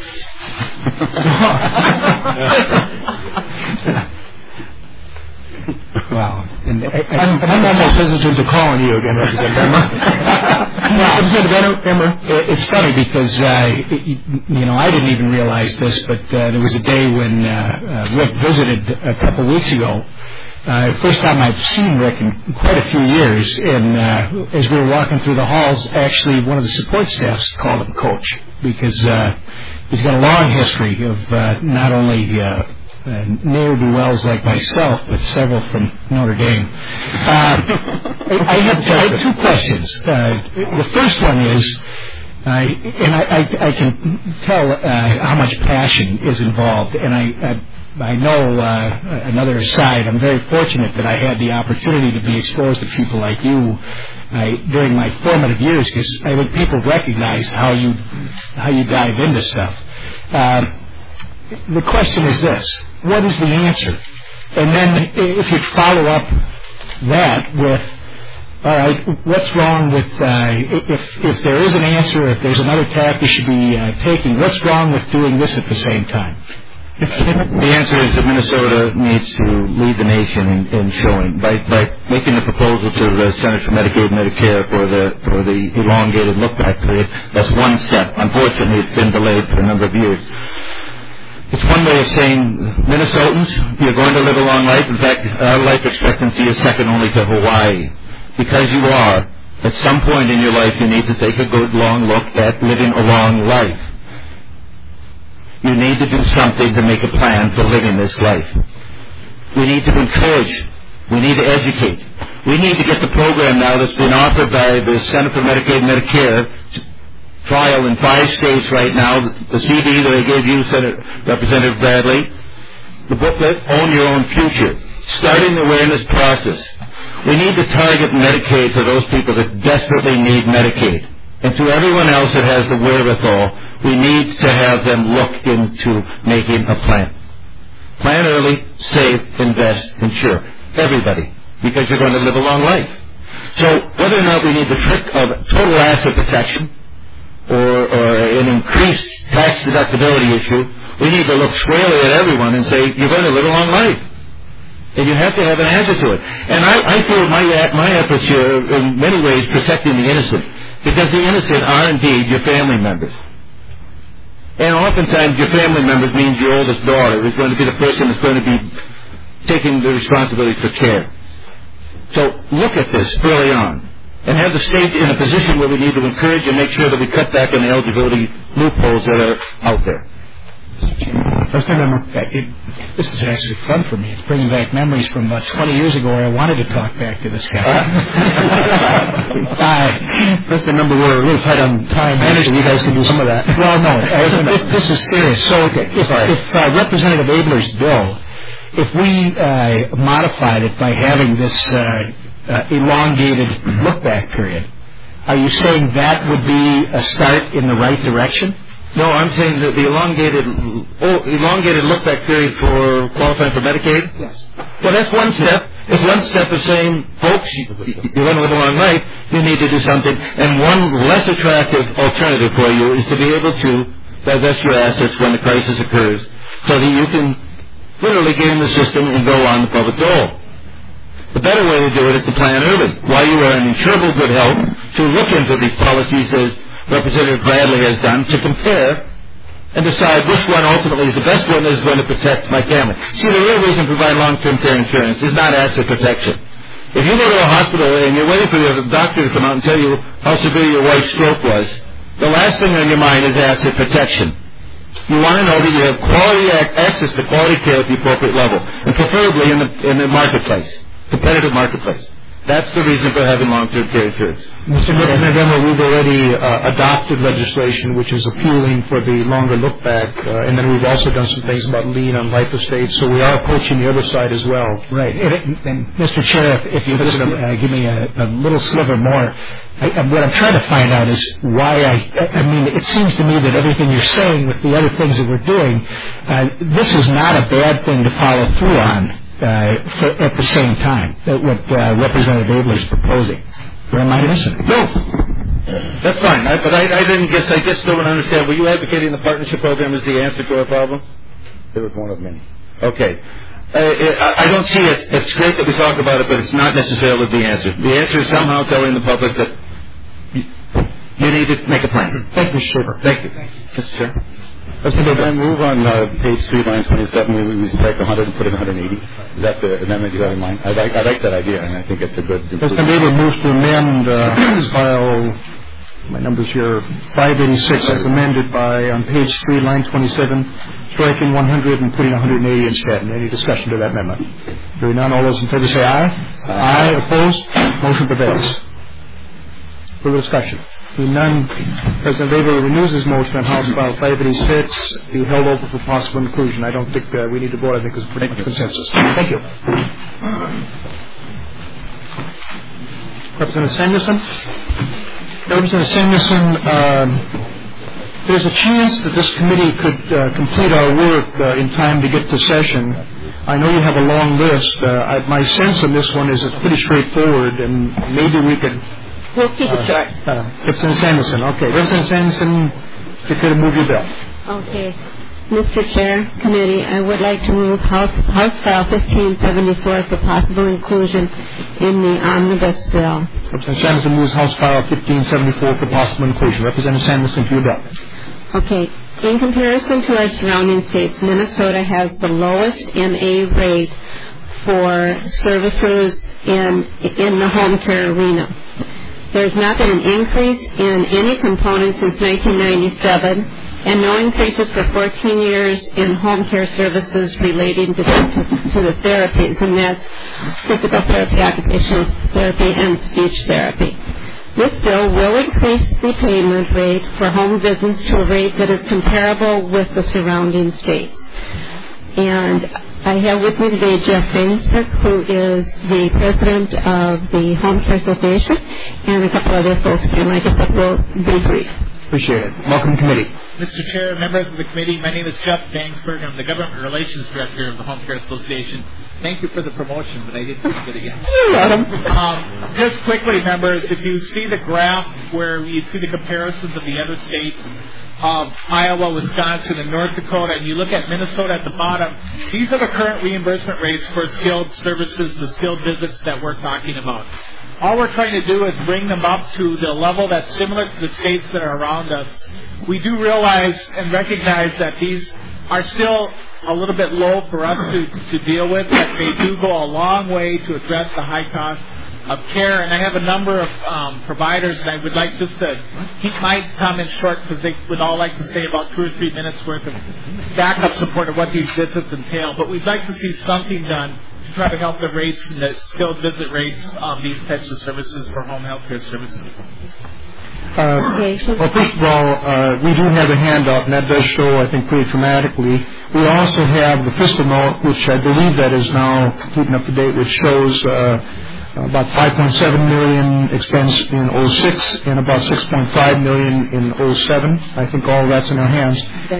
Wow. I'm almost hesitant to call on you again, Representative Emmer. Representative Emmer, it's funny because, I didn't even realize this, but there was a day when Rick visited a couple weeks ago. First time I've seen Rick in quite a few years, and as we were walking through the halls, actually one of the support staffs called him Coach because he's got a long history of not only ne'er-do-wells like myself, but several from Notre Dame. I have 2 questions. The first one is, and I can tell how much passion is involved, and I know another aside, I'm very fortunate that I had the opportunity to be exposed to people like you during my formative years, because I think people recognize how you dive into stuff. The question is this: what is the answer? And then if you follow up that with, all right, what's wrong with if there is an answer, if there's another tack we should be taking, what's wrong with doing this at the same time? The answer is that Minnesota needs to lead the nation in showing by making the proposal to the Centers for Medicaid and Medicare for the elongated look-back period. That's one step. Unfortunately, it's been delayed for a number of years. It's one way of saying, Minnesotans, you're going to live a long life. In fact, our life expectancy is second only to Hawaii. Because you are, at some point in your life, you need to take a good long look at living a long life. You need to do something to make a plan for living this life. We need to encourage. We need to educate. We need to get the program now that's been offered by the Center for Medicaid and Medicare trial in 5 states right now. The CD that I gave you, Representative Bradley, the booklet, Own Your Own Future, starting the awareness process. We need to target Medicaid to those people that desperately need Medicaid. And to everyone else that has the wherewithal, we need to have them look into making a plan. Plan early, save, invest, insure. Everybody. Because you're going to live a long life. So whether or not we need the trick of total asset protection or an increased tax deductibility issue, we need to look squarely at everyone and say, you're going to live a long life. And you have to have an answer to it. And I feel my efforts here are in many ways protecting the innocent. Because the innocent are indeed your family members. And oftentimes your family members means your oldest daughter is going to be the person that's going to be taking the responsibility for care. So look at this early on. And have the state in a position where we need to encourage and make sure that we cut back on the eligibility loopholes that are out there. This is actually fun for me. It's bringing back memories from about 20 years ago where I wanted to talk back to this guy. That's the number. We're a little tight on time. So you guys can do some of that. Well, no, this is serious. So if Representative Abler's bill, if we modified it by having this elongated look-back period, are you saying that would be a start in the right direction? No, I'm saying that the elongated look-back period for qualifying for Medicaid? Yes. Well, that's one step. It's one step of saying, folks, you want to live a long life, you need to do something. And one less attractive alternative for you is to be able to divest your assets when the crisis occurs so that you can literally game the system and go on the public dole. The better way to do it is to plan early, while you are in insurable good health, to look into these policies as Representative Bradley has done, to compare and decide which one ultimately is the best one that is going to protect my family. See, the real reason to provide long-term care insurance is not asset protection. If you go to a hospital and you're waiting for the doctor to come out and tell you how severe your wife's stroke was, the last thing on your mind is asset protection. You want to know that you have quality access to quality care at the appropriate level, and preferably in the marketplace, competitive marketplace. That's the reason for having long-term care insurance. Mr. November, we've already adopted legislation which is appealing for the longer look-back, and then we've also done some things about lien on life estates, so we are approaching the other side as well. Right. And Mr. Chair, if you just give me a little sliver more, what I'm trying to find out is why I mean, it seems to me that everything you're saying with the other things that we're doing, this is not a bad thing to follow through on. At the same time, what Representative Abler is proposing. Or am I missing? No. That's fine. But I just still don't understand. Were you advocating the partnership program as the answer to our problem? It was one of many. Okay. I don't see it. It's great that we talk about it, but it's not necessarily the answer. The answer is somehow telling the public that you need to make a plan. Thank you, Mr. Shaver. Thank you. Mr. Chair. Can I move on page 3, line 27, we strike 100 and put in 180? Is that the amendment you have in mind? I like that idea, and I think it's a good improvement. Mr. Weaver moves to amend file, my number's here, 586 as amended by, on page 3, line 27, striking 100 and putting 180 instead. Any discussion to that amendment? Hearing none, all those in favor say aye. Aye. Opposed? Motion prevails. Further discussion? Hearing none, President Weaver renews his motion on House File 586, be held over for possible inclusion. I don't think we need to vote. I think it's pretty much consensus. Thank you. Representative Samuelson? Representative Samuelson, there's a chance that this committee could complete our work in time to get to session. I know you have a long list. My sense on this one is it's pretty straightforward, and maybe we could... We'll keep it short. Representative Samuelson. Okay. Representative Samuelson, if you could move your bill. Okay. Mr. Chair, Committee, I would like to move House File 1574 for possible inclusion in the omnibus bill. Representative Samuelson moves House File 1574 for possible inclusion. Representative Samuelson, to your bill. Okay. In comparison to our surrounding states, Minnesota has the lowest MA rate for services in the home care arena. There's not been an increase in any component since 1997, and no increases for 14 years in home care services relating to the therapies, and that's physical therapy, occupational therapy, and speech therapy. This bill will increase the payment rate for home visits to a rate that is comparable with the surrounding states. And I have with me today Jeff Fainsburg, who is the president of the Home Care Association, and a couple other folks. And like I said, we'll be brief. Appreciate it. Welcome, committee. Mr. Chair, members of the committee, my name is Jeff Fainsburg. I'm the Government Relations Director of the Home Care Association. Thank you for the promotion, but I didn't do it again. You're welcome. Just quickly, members, if you see the graph where you see the comparisons of the other states, Iowa, Wisconsin, and North Dakota, and you look at Minnesota at the bottom, these are the current reimbursement rates for skilled services, the skilled visits that we're talking about. All we're trying to do is bring them up to the level that's similar to the states that are around us. We do realize and recognize that these are still a little bit low for us to deal with, but they do go a long way to address the high cost of care. And I have a number of providers, and I would like just to keep my comments short because they would all like to say about 2 or 3 minutes worth of backup support of what these visits entail. But we'd like to see something done to try to help the rates and the skilled visit rates of these types of services for home health care services. Well, first of all, we do have a handout, and that does show, I think, pretty dramatically. We also have the fiscal note, which I believe that is now complete and up to date, which shows about $5.7 million expense in 06 and about $6.5 million in 07. I think all of that's in our hands.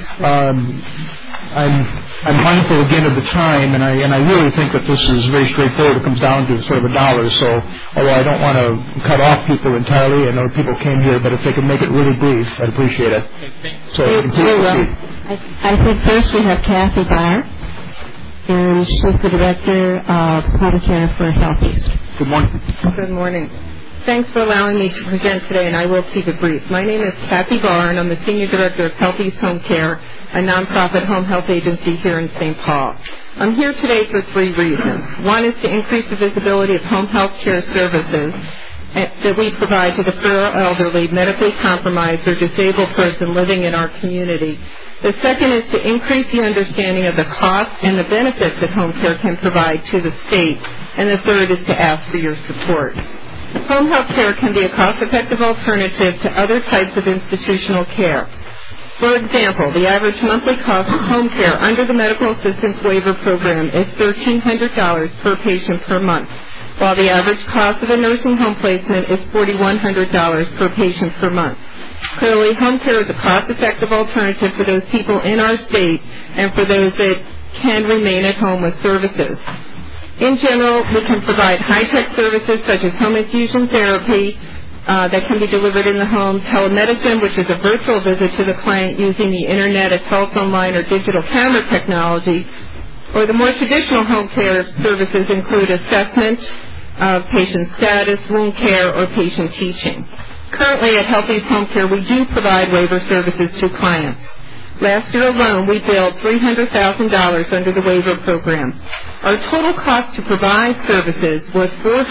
I'm mindful again of the time, and I really think that this is very straightforward. It comes down to sort of a dollar. So, although I don't want to cut off people entirely, I know people came here, but if they can make it really brief, I'd appreciate it. So, I think first we have Kathy Barr, and she's the director of Home Care for Health East. Good morning. Good morning. Thanks for allowing me to present today, and I will keep it brief. My name is Kathy Barr, and I'm the Senior Director of Health East Home Care, a nonprofit home health agency here in St. Paul. I'm here today for 3 reasons. One is to increase the visibility of home health care services that we provide to the frail, elderly, medically compromised, or disabled person living in our community. The second is to increase the understanding of the costs and the benefits that home care can provide to the state. And the third is to ask for your support. Home health care can be a cost-effective alternative to other types of institutional care. For example, the average monthly cost of home care under the Medical Assistance Waiver Program is $1,300 per patient per month, while the average cost of a nursing home placement is $4,100 per patient per month. Clearly, home care is a cost-effective alternative for those people in our state and for those that can remain at home with services. In general, we can provide high-tech services such as home infusion therapy that can be delivered in the home, telemedicine, which is a virtual visit to the client using the internet, a telephone line, or digital camera technology, or the more traditional home care services include assessment of patient status, wound care, or patient teaching. Currently at Health East Home Care, we do provide waiver services to clients. Last year alone, we billed $300,000 under the waiver program. Our total cost to provide services was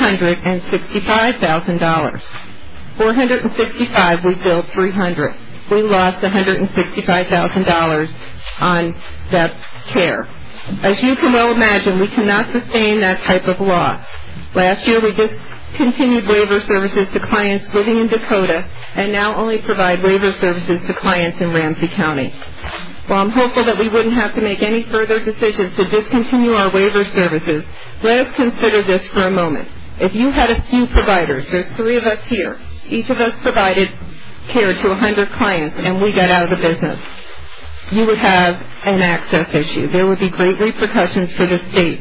$465,000. $465,000, we billed $300,000. We lost $165,000 on that care. As you can well imagine, we cannot sustain that type of loss. Last year, we discontinued waiver services to clients living in Dakota and now only provide waiver services to clients in Ramsey County. While I'm hopeful that we wouldn't have to make any further decisions to discontinue our waiver services, let us consider this for a moment. If you had a few providers, there's 3 of us here, each of us provided care to 100 clients and we got out of the business, you would have an access issue. There would be great repercussions for the state.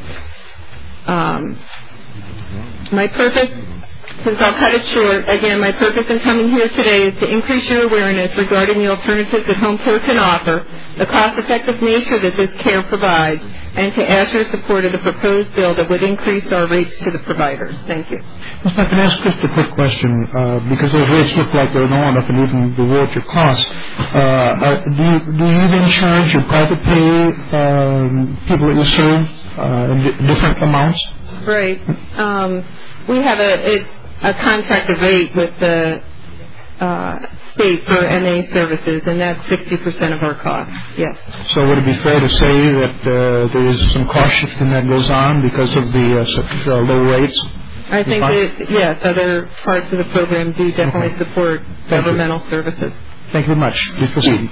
My purpose, since I'll cut it short, again, my purpose in coming here today is to increase your awareness regarding the alternatives that home care can offer the cost-effective nature that this care provides, and to ask your support of the proposed bill that would increase our rates to the providers. Thank you. Ms. Knapp, can I ask just a quick question? Because those rates look like they're low enough and even below your costs. Do you then charge your private pay people that you serve in different amounts? Right. We have a contracted rate with the state for MA services, and that's 60% of our costs. Yes. So would it be fair to say that there is some cost shifting that goes on because of the low rates? I think that, yes, other parts of the program do definitely support governmental services. Thank you very much. Please proceed.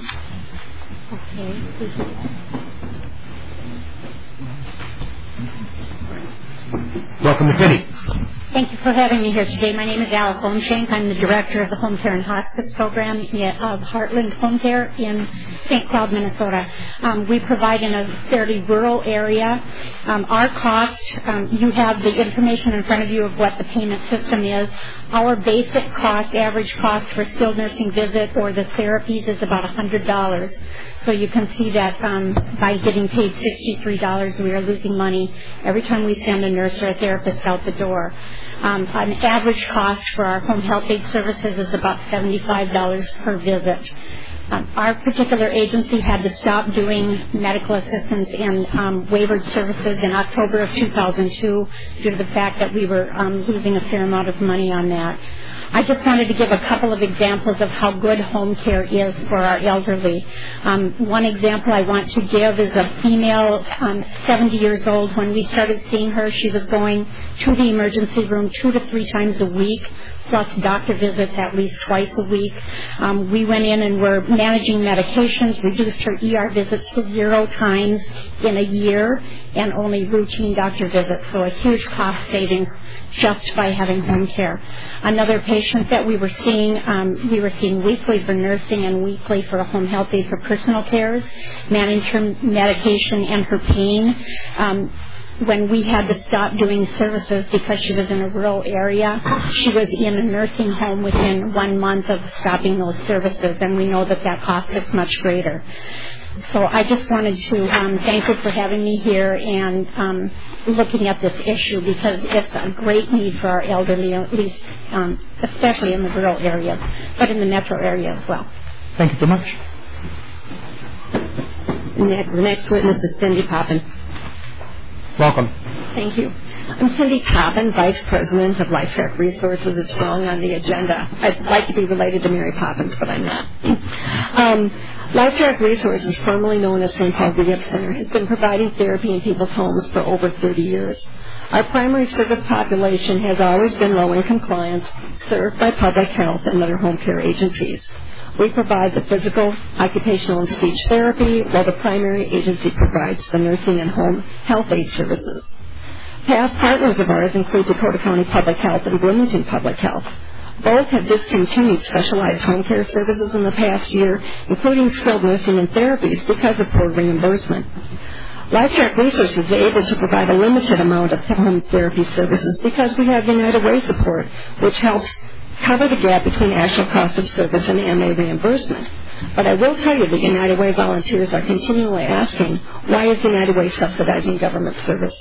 Welcome to Penny. Thank you for having me here today. My name is Alice Olmshank. I'm the director of the Home Care and Hospice Program of Heartland Home Care in St. Cloud, Minnesota. We provide in a fairly rural area. Our cost, you have the information in front of you of what the payment system is. Our basic cost, average cost for skilled nursing visit or the therapies is about $100. So you can see that by getting paid $63, we are losing money every time we send a nurse or a therapist out the door. An average cost for our home health aid services is about $75 per visit. Our particular agency had to stop doing medical assistance and waivered services in October of 2002 due to the fact that we were losing a fair amount of money on that. I just wanted to give a couple of examples of how good home care is for our elderly. One example I want to give is a female, 70 years old. When we started seeing her, she was going to the emergency room 2 to 3 times a week, plus doctor visits at least twice a week. We went in and were managing medications, reduced her ER visits to 0 times in a year, and only routine doctor visits, so a huge cost savings just by having home care. Another patient that we were seeing weekly for nursing and weekly for a home health aide for personal cares, managing her medication and her pain. When we had to stop doing services because she was in a rural area, she was in a nursing home within 1 month of stopping those services, and we know that that cost is much greater. So I just wanted to thank you for having me here and looking at this issue, because it's a great need for our elderly, at least especially in the rural areas, but in the metro area as well. Thank you very much. The next witness is Cindy Poppin. Welcome. Thank you. I'm Cindy Poppin, Vice President of LifeTrack Resources. It's wrong on the agenda. I'd like to be related to Mary Poppins, but I'm not. LifeTrack Resources, formerly known as St. Paul Rehab Center, has been providing therapy in people's homes for over 30 years. Our primary service population has always been low-income clients served by public health and other home care agencies. We provide the physical, occupational, and speech therapy, while the primary agency provides the nursing and home health aid services. Past partners of ours include Dakota County Public Health and Bloomington Public Health. Both have discontinued specialized home care services in the past year, including skilled nursing and therapies, because of poor reimbursement. LifeTrack Resources is able to provide a limited amount of home therapy services because we have United Way support, which helps cover the gap between actual cost of service and MA reimbursement. But I will tell you that United Way volunteers are continually asking, why is United Way subsidizing government service?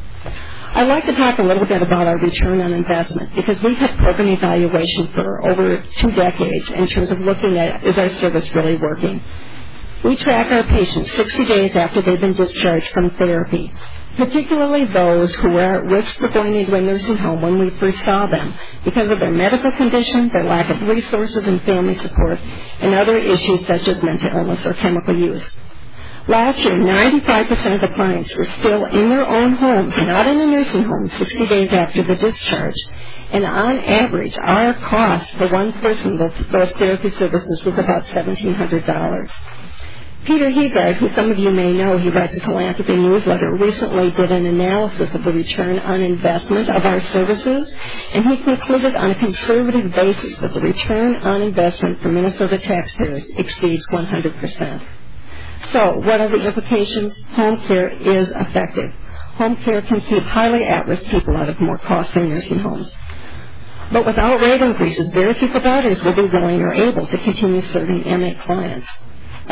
I'd like to talk a little bit about our return on investment, because we've had program evaluation for over 2 decades in terms of looking at, is our service really working? We track our patients 60 days after they've been discharged from therapy, particularly those who were at risk for going into a nursing home when we first saw them because of their medical condition, their lack of resources and family support, and other issues such as mental illness or chemical use. Last year, 95% of the clients were still in their own homes, not in a nursing home, 60 days after the discharge. And on average, our cost for one person with those therapy services was about $1,700. Peter Heegard, who some of you may know, he writes a philanthropy newsletter, recently did an analysis of the return on investment of our services, and he concluded on a conservative basis that the return on investment for Minnesota taxpayers exceeds 100%. So, what are the implications? Home care is effective. Home care can keep highly at-risk people out of more costly nursing homes. But without rate increases, very few providers will be willing or able to continue serving MA clients.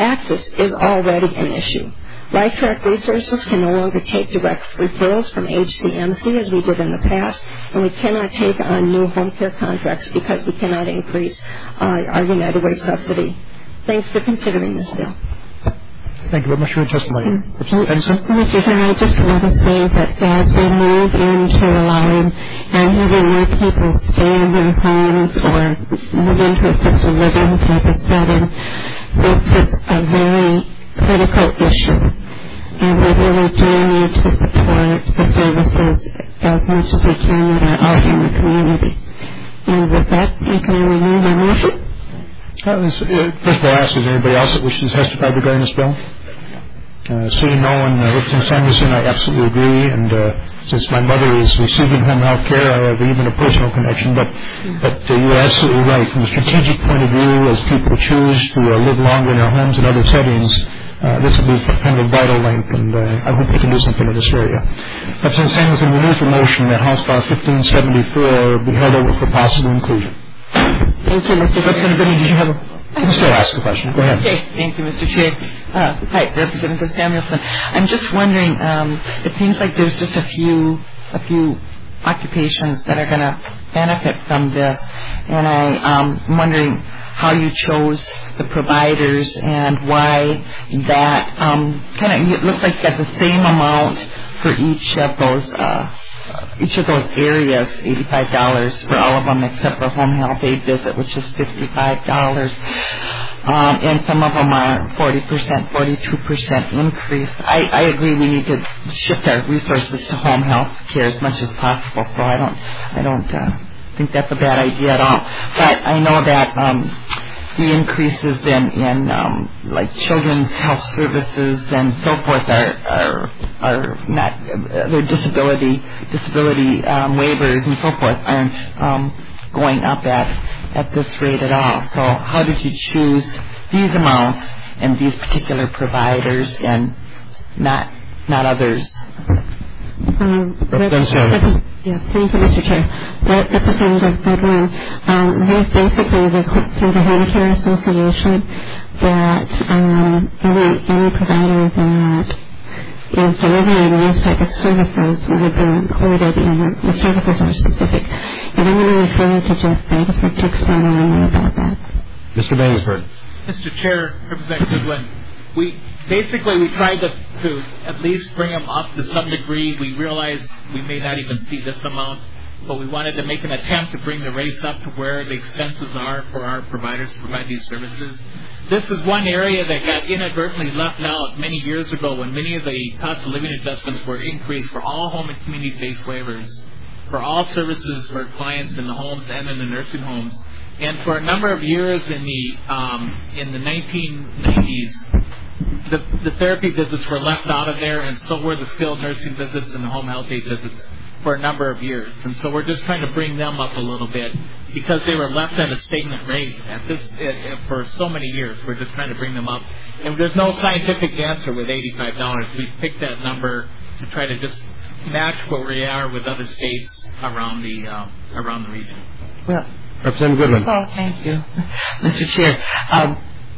access is already an issue. LifeTrack Resources can no longer take direct referrals from HCMC as we did in the past, and we cannot take on new home care contracts because we cannot increase our United Way subsidy. Thanks for considering this bill. Thank you very much for your testimony. Mr. Chairman, I just want to say that as we move into allowing and having more people stay in their homes or move into assisted living type of setting, this is a very critical issue. And we really do need to support the services as much as we can that are out in the community. And with that, can I renew my motion? First of all, ask, is there anybody else that wishes to testify regarding this bill? Seeing no one, Representative Samuelson, I absolutely agree. And since my mother is receiving home health care, I have even a personal connection. But you're absolutely right. From a strategic point of view, as people choose to live longer in their homes and other settings, this will be kind of a vital link, and I hope we can do something in this area. Representative Samuelson renews the motion that House File 1574 be held over for possible inclusion. Thank you, Mr. Representative Benny, did you have you can still ask the question. Go ahead. Okay. Thank you, Mr. Chair. Hi, Representative Samuelson. I'm just wondering, it seems like there's just a few occupations that are going to benefit from this, and I'm wondering how you chose the providers and why that it looks like you got the same amount for each of those areas, $85 for all of them except for home health aid visit, which is $55. And some of them are 40%, 42% increase. I agree we need to shift our resources to home health care as much as possible, so I don't think that's a bad idea at all. But I know that the increases in like children's health services and so forth are not their disability waivers and so forth aren't going up at this rate at all. So how did you choose these amounts and these particular providers and not others? Yes, thank you, Mr. Chair. Representative Goodwin, there's basically through the Home Care Association that any provider that is delivering these type of services would be included in the services are specific. And I'm going to refer you to Jeff Bangsford to explain a little more about that. Mr. Bangsford. Mr. Chair, Representative Goodwin, we tried to at least bring them up to some degree. We realized we may not even see this amount, but we wanted to make an attempt to bring the rates up to where the expenses are for our providers to provide these services. This is one area that got inadvertently left out many years ago when many of the cost of living adjustments were increased for all home and community-based waivers, for all services for clients in the homes and in the nursing homes. And for a number of years in the 1990s, the therapy visits were left out of there, and so were the skilled nursing visits and the home health aid visits for a number of years. And so we're just trying to bring them up a little bit because they were left at a stagnant rate for so many years. We're just trying to bring them up. And there's no scientific answer with $85. We picked that number to try to just match where we are with other states around the region. Well, Representative Goodwin. Oh, thank you, Mr. Chair.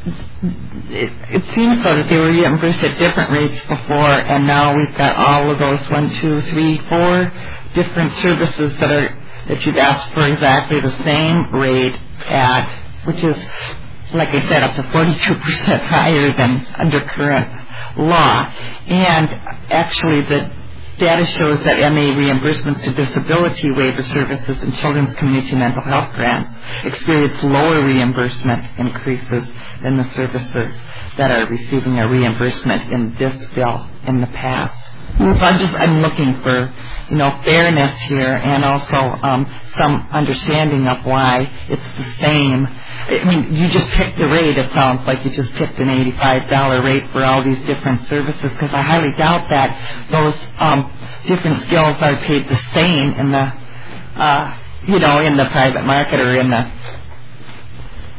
It seems so that they were reimbursed at different rates before, and now we've got all of those 1, 2, 3, 4 different services that you've asked for exactly the same rate at, which is, like I said, up to 42% higher than under current law. And actually, the data shows that MA reimbursements to disability waiver services and children's community mental health grants experience lower reimbursement increases than the services that are receiving a reimbursement in this bill in the past. So I'm looking for, fairness here and also some understanding of why it's the same. I mean, you just picked the rate. It sounds like you just picked an $85 rate for all these different services, because I highly doubt that those different skills are paid the same in the, in the private market or in the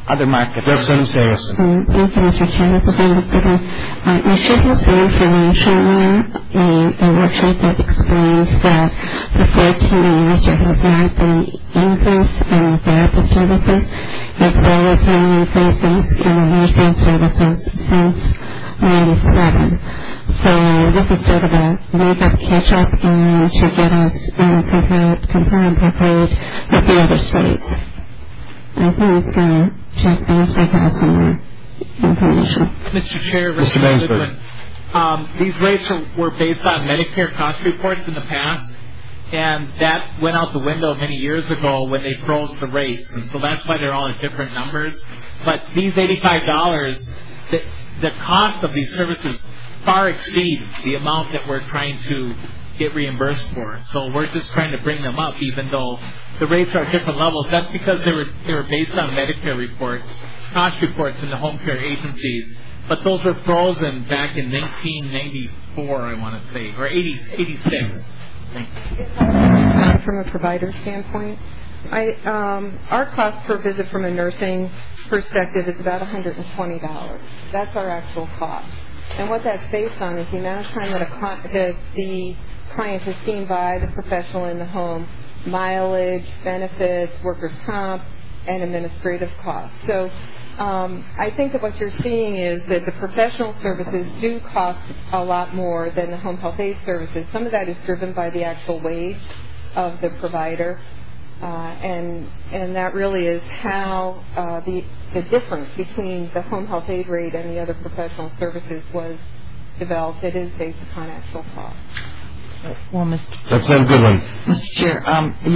other markets. Representative Sanderson. Thank you, Mr. Chair. Representative Goodwin. You should have some information there, a worksheet that explains that for 14 years there has not been an increase in the therapist services, as well as an increase in the nursing services since 1997. So this is sort of a make-up catch-up and to get us compare and perforate with the other states. I think Jeff Bansberg has some more information. Mr. Chair, Mr. Bansberg. These rates were based on Medicare cost reports in the past, and that went out the window many years ago when they froze the rates, and so that's why they're all at different numbers. But these $85, the cost of these services far exceeds the amount that we're trying to get reimbursed for. So we're just trying to bring them up, even though the rates are at different levels. That's because they were based on Medicare reports, cost reports in the home care agencies. But those were frozen back in 1994, I want to say, or 86. Thank you. From a provider standpoint, our cost per visit from a nursing perspective is about $120. That's our actual cost. And what that's based on is the amount of time that the client is seen by the professional in the home, mileage, benefits, workers' comp, and administrative costs. So I think that what you're seeing is that the professional services do cost a lot more than the home health aid services. Some of that is driven by the actual wage of the provider, and that really is how the difference between the home health aid rate and the other professional services was developed. It is based upon actual cost. Well, That's a good one. Mr. Chair,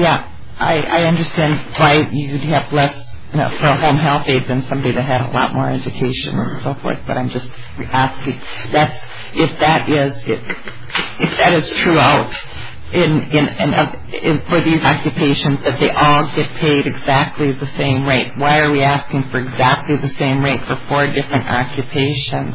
I understand why you'd have less for a home health aide than somebody that had a lot more education and so forth. But I'm just asking if that is true out for these occupations, that they all get paid exactly the same rate. Why are we asking for exactly the same rate for 4 different occupations?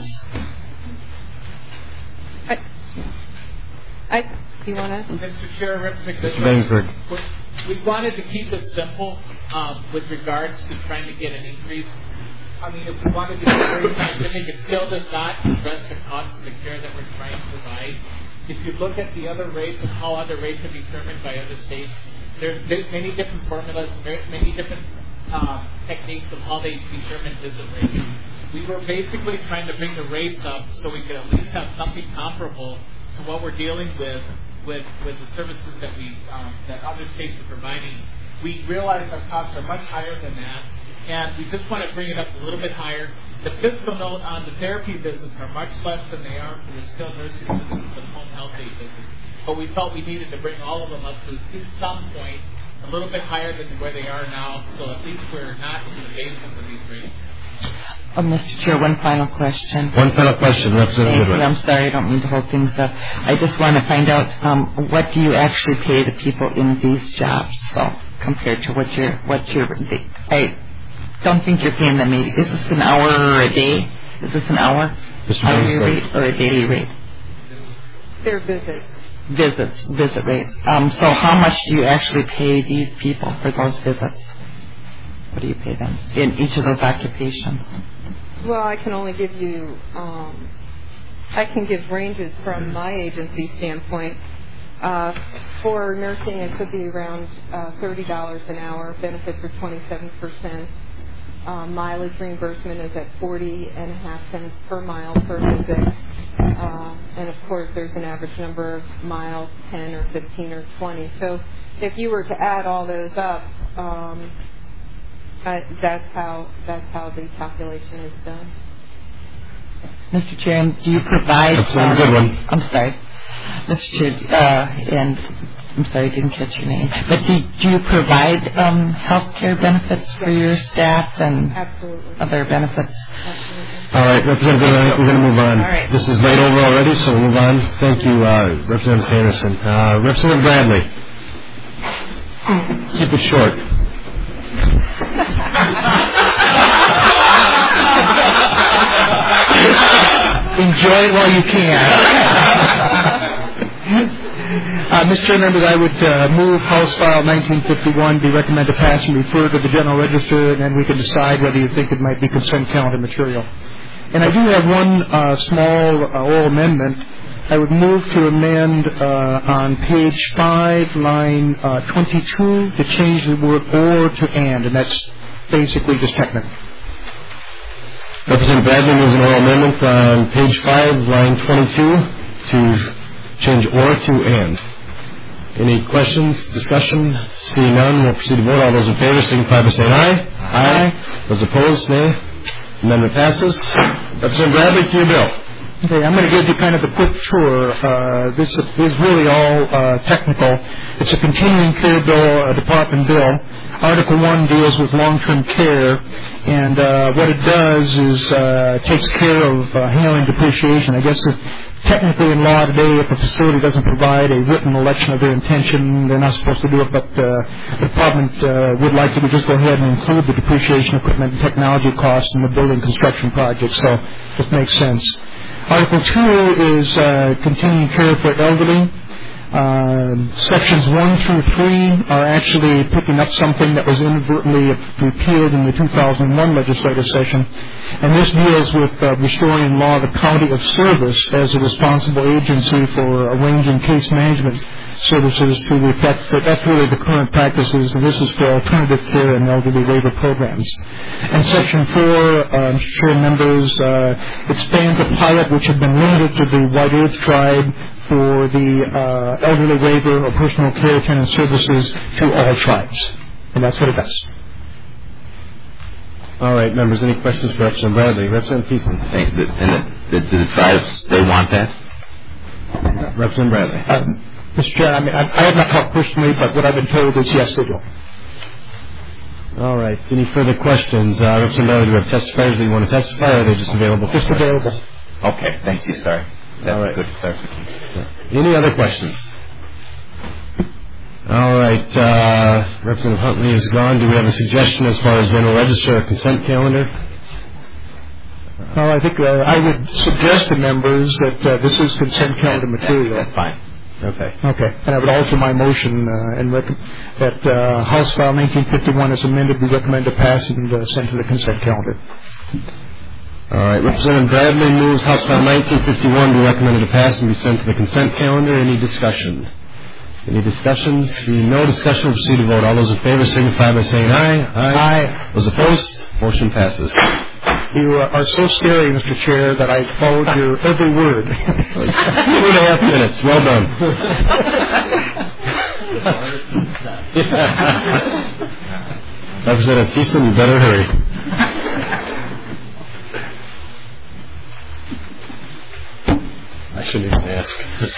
Do you want to? Mr. Chair, Mr. Bansberg. We wanted to keep it simple with regards to trying to get an increase. I mean, if we wanted to be very scientific, it still does not address the cost of the care that we're trying to provide. If you look at the other rates and how other rates are determined by other states, there's many different formulas, many different techniques of how they determine visit rates. We were basically trying to bring the rates up so we could at least have something comparable to what we're dealing with the services that other states are providing. We realize our costs are much higher than that, and we just want to bring it up a little bit higher. The fiscal note on the therapy visits are much less than they are for the skilled nursing visits and home health aid visits. But we felt we needed to bring all of them up to at least some point, a little bit higher than where they are now, so at least we're not in the basis of these rates. Mr. Chair, one final question. Representative Goodwin. I'm sorry, I don't mean to hold things up. I just want to find out what do you actually pay the people in these jobs, compared to what you're I don't think you're paying them. Maybe is this an hour or a day? Is this an hour? Hourly rate or a daily rate? Their visits. Visit rates. So how much do you actually pay these people for those visits? What do you pay them in each of those occupations? Well, I can only give you, I can give ranges from my agency standpoint. For nursing, it could be around $30 an hour. Benefits are 27%. Mileage reimbursement is at 40.5 cents per mile per visit. And of course, there's an average number of miles, 10 or 15 or 20. So if you were to add all those up, that's how the calculation is done. Mr. Chair, do you provide? That's a good one. I'm sorry, Mr. Chair, and I'm sorry I didn't catch your name. But do you provide health care benefits for your staff and other benefits? Absolutely. All right, Representative Goodwin, I think we're going to move on. All right. This is late over already, so we'll move on. Thank you, Representative Sanderson. Representative Bradley. Keep it short. Enjoy it while you can. Mr. Chair, members, I would move House File 1951 be recommended to pass and refer to the General Register, and then we can decide whether you think it might be consent calendar material. And I do have one small oral amendment. I would move to amend on page 5, line 22, to change the word or to and that's basically just technical. Representative Bradley moves an oral amendment on page 5, line 22, to change or to and. Any questions, discussion? Seeing none, we'll proceed to vote. All those in favor signify by saying aye. Aye. Those opposed, nay. Amendment passes. Representative Bradley, to your bill. Okay, I'm going to give you kind of a quick tour. This is really all technical. It's a continuing care bill, a department bill. Article 1 deals with long-term care, and what it does is takes care of handling depreciation. I guess technically in law today, if a facility doesn't provide a written election of their intention, they're not supposed to do it, but the department would like to just go ahead and include the depreciation, equipment, and technology costs in the building construction project, so it makes sense. Article 2 is continuing care for elderly. Sections 1 through 3 are actually picking up something that was inadvertently repealed in the 2001 legislative session, and this deals with restoring in law the county of service as a responsible agency for arranging case management services to the effect that that's really the current practices, and this is for alternative care and elderly waiver programs. And Section 4, Chair members, expands a pilot which had been limited to the White Earth Tribe for the elderly waiver or personal care attendant services to all tribes. And that's what it does. All right, members, any questions for Representative Bradley? Representative Thiessen. And the tribes, they want that? Representative Bradley. Mr. Chair, I have not talked personally, but what I've been told is yes, they do. All right. Any further questions? Representative Bradley, do we have testifiers that you want to testify, or are they just available? Just available. Okay, thank you, sorry. That's all right. Good clarification. Any other questions? All right. Representative Huntley is gone. Do we have a suggestion as far as General Register or consent calendar? Well, I think I would suggest to members that this is consent calendar material. That's fine. Okay. Okay. And I would alter my motion that House File 1951 as amended be recommended to pass and sent to the consent calendar. All right. Representative Bradley moves House File 1951 be recommended to pass and be sent to the consent calendar. Any discussion? Any discussion? Seeing no discussion, we'll proceed to vote. All those in favor signify by saying aye. Aye. Those opposed? Motion passes. You are so scary, Mr. Chair, that I followed your every word. 2.5 minutes. Well done. Representative Thiessen, you better hurry. I shouldn't even ask.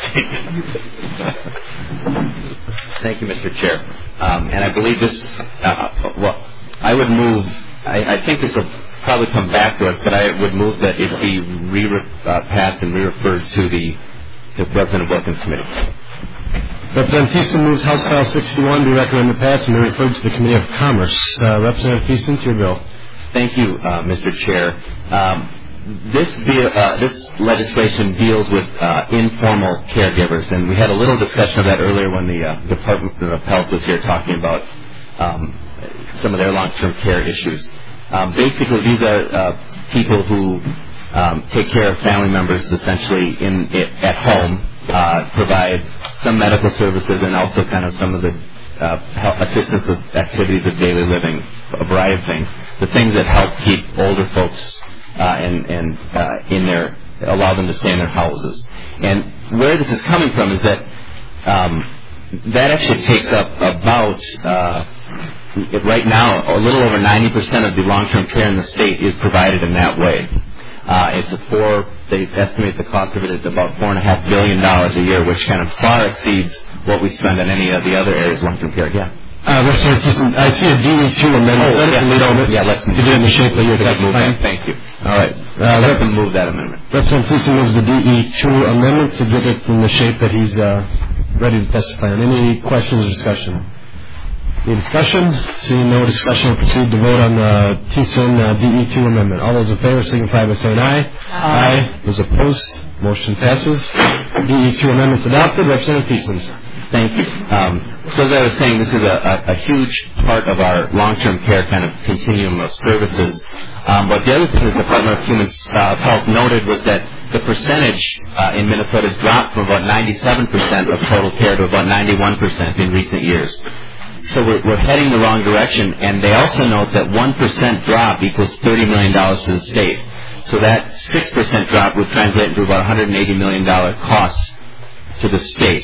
Thank you, Mr. Chair. And I believe this, I would move, I think this will probably come back to us, but I would move that it be passed and re-referred to Representative Wilkins' committee. Representative Thiessen moves House File 61 be recommended to pass and be referred to the Committee of Commerce. Representative Thiessen, to your bill. Thank you, Mr. Chair. This legislation deals with informal caregivers, and we had a little discussion of that earlier when the Department of Health was here talking about some of their long-term care issues. Basically, these are people who take care of family members essentially at home, provide some medical services, and also kind of some of the assistance with activities of daily living, a variety of things. The things that help keep older folks allow them to stay in their houses. And where this is coming from is that that actually takes up about right now a little over 90% of the long-term care in the state is provided in that way. They estimate the cost of it is about $4.5 billion a year, which kind of far exceeds what we spend on any of the other areas of long-term care. Yeah. Representative Thiessen, I see a DE2 amendment. Let's do it in the shape that you're testifying. Thank you. All right. Let them move that amendment. Representative Thiessen moves the DE2 amendment to get it in the shape that he's ready to testify on. Any questions or discussion? Any discussion? Seeing no discussion, we'll proceed to vote on the Thiessen DE2 amendment. All those in favor signify by saying aye. Aye. Those opposed? Motion passes. DE2 amendment's adopted. Representative Thiessen. Thank you. So as I was saying, this is a huge part of our long-term care kind of continuum of services. But the other thing the Department of Human Health noted was that the percentage in Minnesota has dropped from about 97% of total care to about 91% in recent years. So we're heading the wrong direction, and they also note that 1% drop equals $30 million to the state. So that 6% drop would translate into about $180 million cost to the state,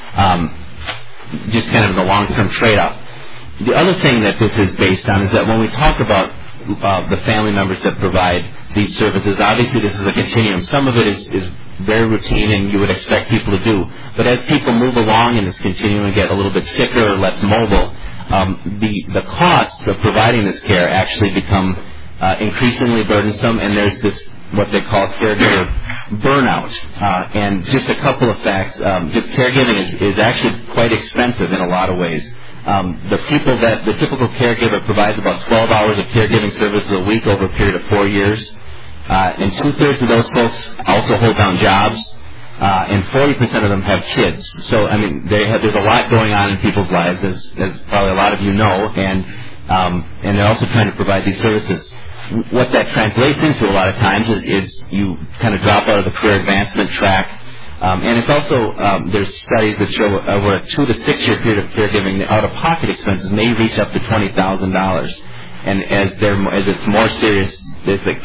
just kind of the long-term trade-off. The other thing that this is based on is that when we talk about the family members that provide these services, obviously this is a continuum. Some of it is very routine and you would expect people to do. But as people move along in this continuum and get a little bit sicker or less mobile, the costs of providing this care actually become increasingly burdensome, and there's this what they call caregiver burnout. And just a couple of facts, just caregiving is actually quite expensive in a lot of ways. The typical caregiver provides about 12 hours of caregiving services a week over a period of 4 years. And 2/3 of those folks also hold down jobs, and 40% of them have kids. So, I mean, there's a lot going on in people's lives, as probably a lot of you know, and they're also trying to provide these services. What that translates into a lot of times is you kind of drop out of the career advancement track. And it's also, there's studies that show over a 2 to 6 year period of caregiving, the out-of-pocket expenses may reach up to $20,000. And as it's more serious, as the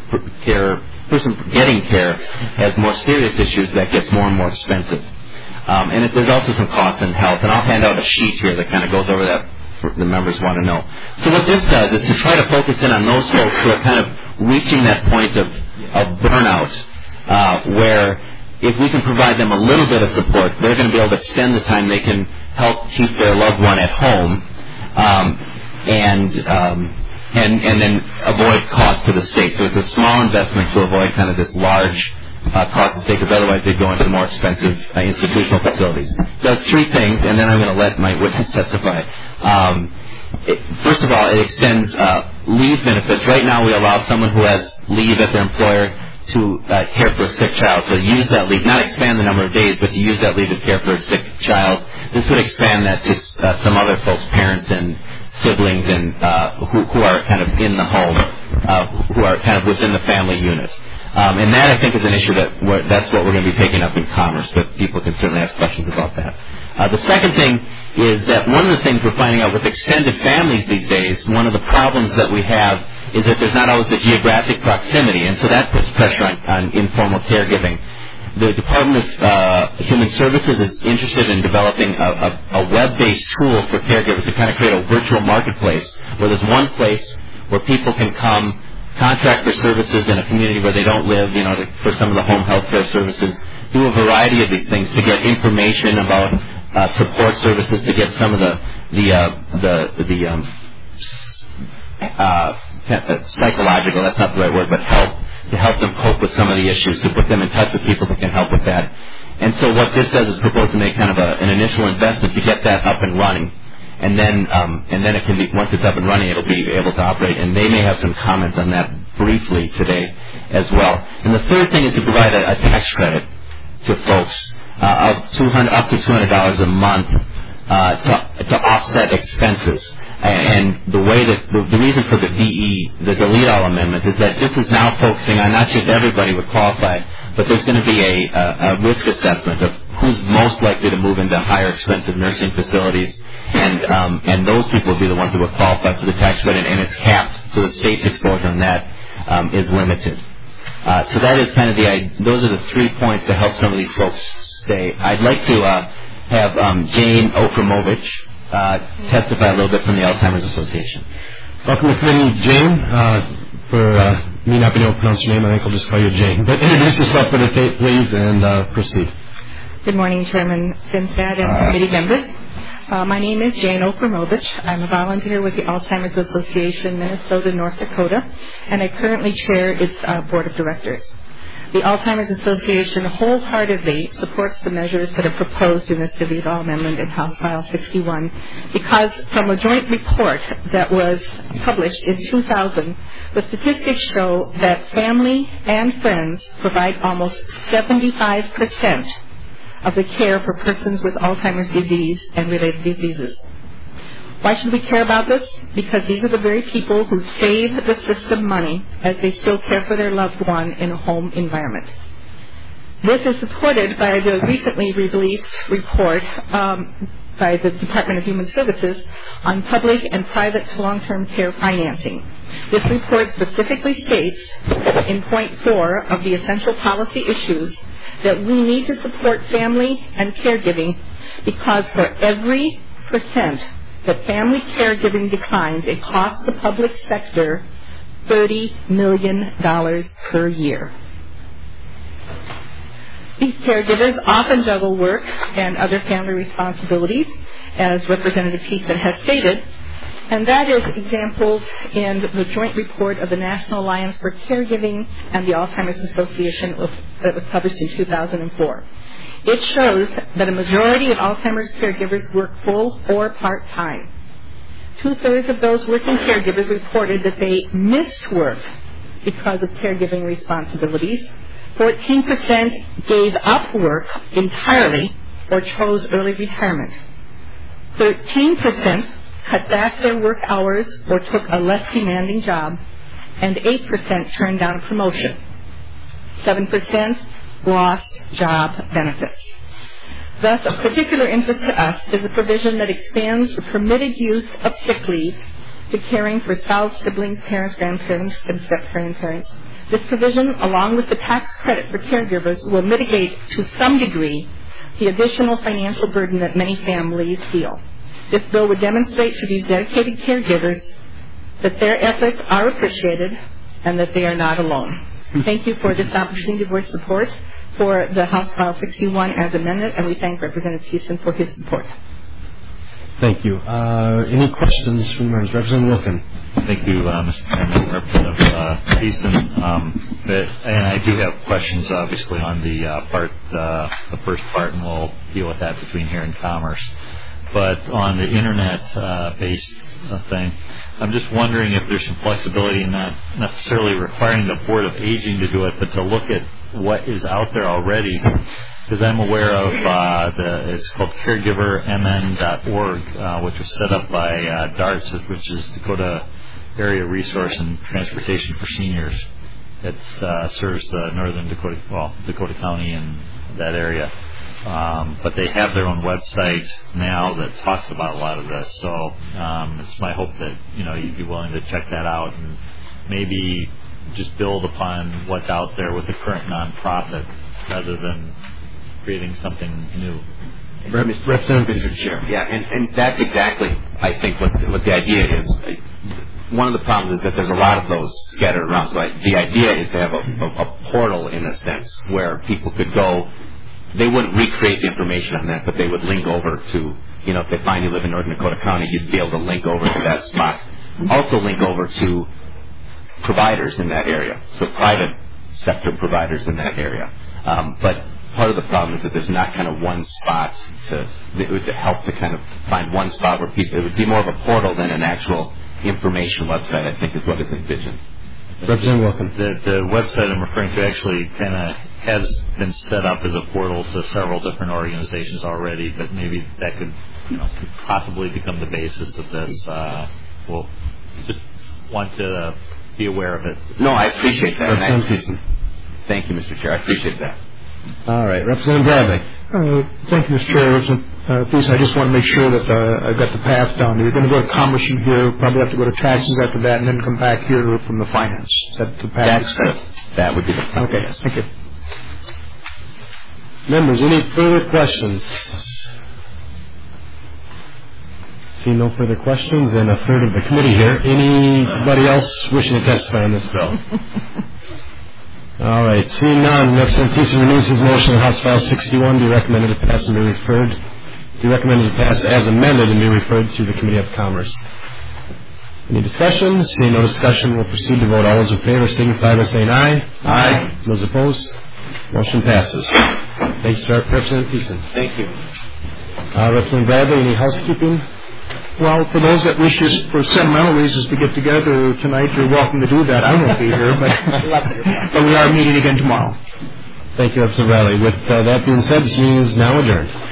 person getting care has more serious issues, that gets more and more expensive. And there's also some costs in health. And I'll hand out a sheet here that kind of goes over that for the members want to know. So what this does is to try to focus in on those folks who are kind of reaching that point of burnout, where if we can provide them a little bit of support, they're going to be able to extend the time they can help keep their loved one at home, and then avoid cost to the state. So it's a small investment to avoid kind of this large cost to the state, because otherwise they'd go into the more expensive institutional facilities. It does three things, and then I'm going to let my witness testify. First of all, it extends leave benefits. Right now we allow someone who has leave at their employer to care for a sick child. So use that leave, not expand the number of days, but to use that leave to care for a sick child. This would expand that to some other folks, parents and siblings, and who are kind of in the home, who are kind of within the family unit. And that, I think, is an issue that's what we're going to be taking up in Commerce, but people can certainly ask questions about that. The second thing is that one of the things we're finding out with extended families these days, one of the problems that we have is that there's not always the geographic proximity, and so that puts pressure on informal caregiving. The Department of Human Services is interested in developing a web-based tool for caregivers to kind of create a virtual marketplace where there's one place where people can come, contract for services in a community where they don't live, for some of the home health care services, do a variety of these things to get information about support services, to get some of the psychological, that's not the right word, but to help them cope with some of the issues, to put them in touch with people that can help with that. And so what this does is propose to make kind of an initial investment to get that up and running. And then it can be, once it's up and running, it'll be able to operate. And they may have some comments on that briefly today as well. And the third thing is to provide a tax credit to folks of up to $200 a month to offset expenses. And the way that the reason for the delete all amendment is that this is now focusing on not just everybody would qualify, but there's going to be a risk assessment of who's most likely to move into higher expensive nursing facilities, and those people will be the ones that will qualify for the tax credit, and it's capped, so the state's exposure on that is limited. So that is kind of those are the 3 points to help some of these folks stay. I'd like to have Jane Okramovich testify a little bit from the Alzheimer's Association. Welcome to the committee, Jane. For me not being able to pronounce your name, I think I'll just call you Jane. But introduce yourself for the tape, please, and proceed. Good morning, Chairman Finstad and committee members. My name is Jane Okramovich. I'm a volunteer with the Alzheimer's Association, Minnesota, North Dakota, and I currently chair its board of directors. The Alzheimer's Association wholeheartedly supports the measures that are proposed in this delete all amendment in House File 61 because from a joint report that was published in 2000, the statistics show that family and friends provide almost 75% of the care for persons with Alzheimer's disease and related diseases. Why should we care about this? Because these are the very people who save the system money as they still care for their loved one in a home environment. This is supported by the recently released report by the Department of Human Services on public and private long-term care financing. This report specifically states in point 4 of the essential policy issues that we need to support family and caregiving because for every percent that family caregiving declines, it costs the public sector $30 million per year. These caregivers often juggle work and other family responsibilities, as Representative Thiessen has stated, and that is exampled in the joint report of the National Alliance for Caregiving and the Alzheimer's Association that was published in 2004. It shows that a majority of Alzheimer's caregivers work full or part-time. 2/3 of those working caregivers reported that they missed work because of caregiving responsibilities. 14% gave up work entirely or chose early retirement. 13% cut back their work hours or took a less demanding job, and 8% turned down a promotion. 7% lost job benefits. Thus, of particular interest to us is a provision that expands the permitted use of sick leave to caring for spouse, siblings, parents, grandparents, and step-grandparents. This provision, along with the tax credit for caregivers, will mitigate to some degree the additional financial burden that many families feel. This bill would demonstrate to these dedicated caregivers that their efforts are appreciated and that they are not alone. Thank you for this opportunity to voice support for the House File 61 as amended, and we thank Representative Thiessen for his support. Thank you. Any questions from members? Representative Wilkin. Thank you, Mr. Chairman, Representative Thiessen. And I do have questions, obviously, on the first part, and we'll deal with that between here and Commerce. But on the internet-based thing, I'm just wondering if there's some flexibility in not necessarily requiring the Board of Aging to do it, but to look at what is out there already. Because I'm aware of it's called caregivermn.org, which was set up by DARTS, which is Dakota Area Resource and Transportation for Seniors. It serves the northern Dakota County and that area. But they have their own website now that talks about a lot of this. So it's my hope that you'd be willing to check that out and maybe just build upon what's out there with the current nonprofit rather than creating something new. Representative Chair. Yeah, and that's exactly, I think, what the idea is. One of the problems is that there's a lot of those scattered around. So the idea is to have a portal, in a sense, where people could go. They wouldn't recreate the information on that, but they would link over to, if they find you live in Northern Dakota County, you'd be able to link over to that spot. Also link over to providers in that area, so private sector providers in that area. But part of the problem is that there's not kind of one spot it would help to kind of find one spot where people, it would be more of a portal than an actual information website, I think is what is envisioned. Representative Wilkins. The website I'm referring to actually kind of has been set up as a portal to several different organizations already, but maybe that could possibly become the basis of this. We'll just want to be aware of it. No, I appreciate that. Thank you, Mr. Chair. I appreciate that. All right. Representative Bradley. Thank you, Mr. Chair. Representative Thiessen, I just want to make sure that I've got the path down. You're going to go to Commerce from here, probably have to go to taxes after that, and then come back here from the finance. Is that the path? That would be the path. Okay, yes. Thank you. Members, any further questions? See no further questions, and a third of the committee here. Anybody else wishing to testify on this bill? All right. Seeing none, Representative Thiessen renews his motion on House File 61 be recommended to pass and be referred. Be recommended to pass as amended and be referred to the Committee of Commerce. Any discussion? Seeing no discussion, we'll proceed to vote. All those in favor signify by saying aye. Aye. Those opposed? Motion passes. Thanks, Representative Thiessen. Thank you. Representative Bradley, any housekeeping? Well, for those that wish us for sentimental reasons to get together tonight, you're welcome to do that. I won't be here, but we are meeting again tomorrow. Thank you, Representative Riley. With that being said, this meeting is now adjourned.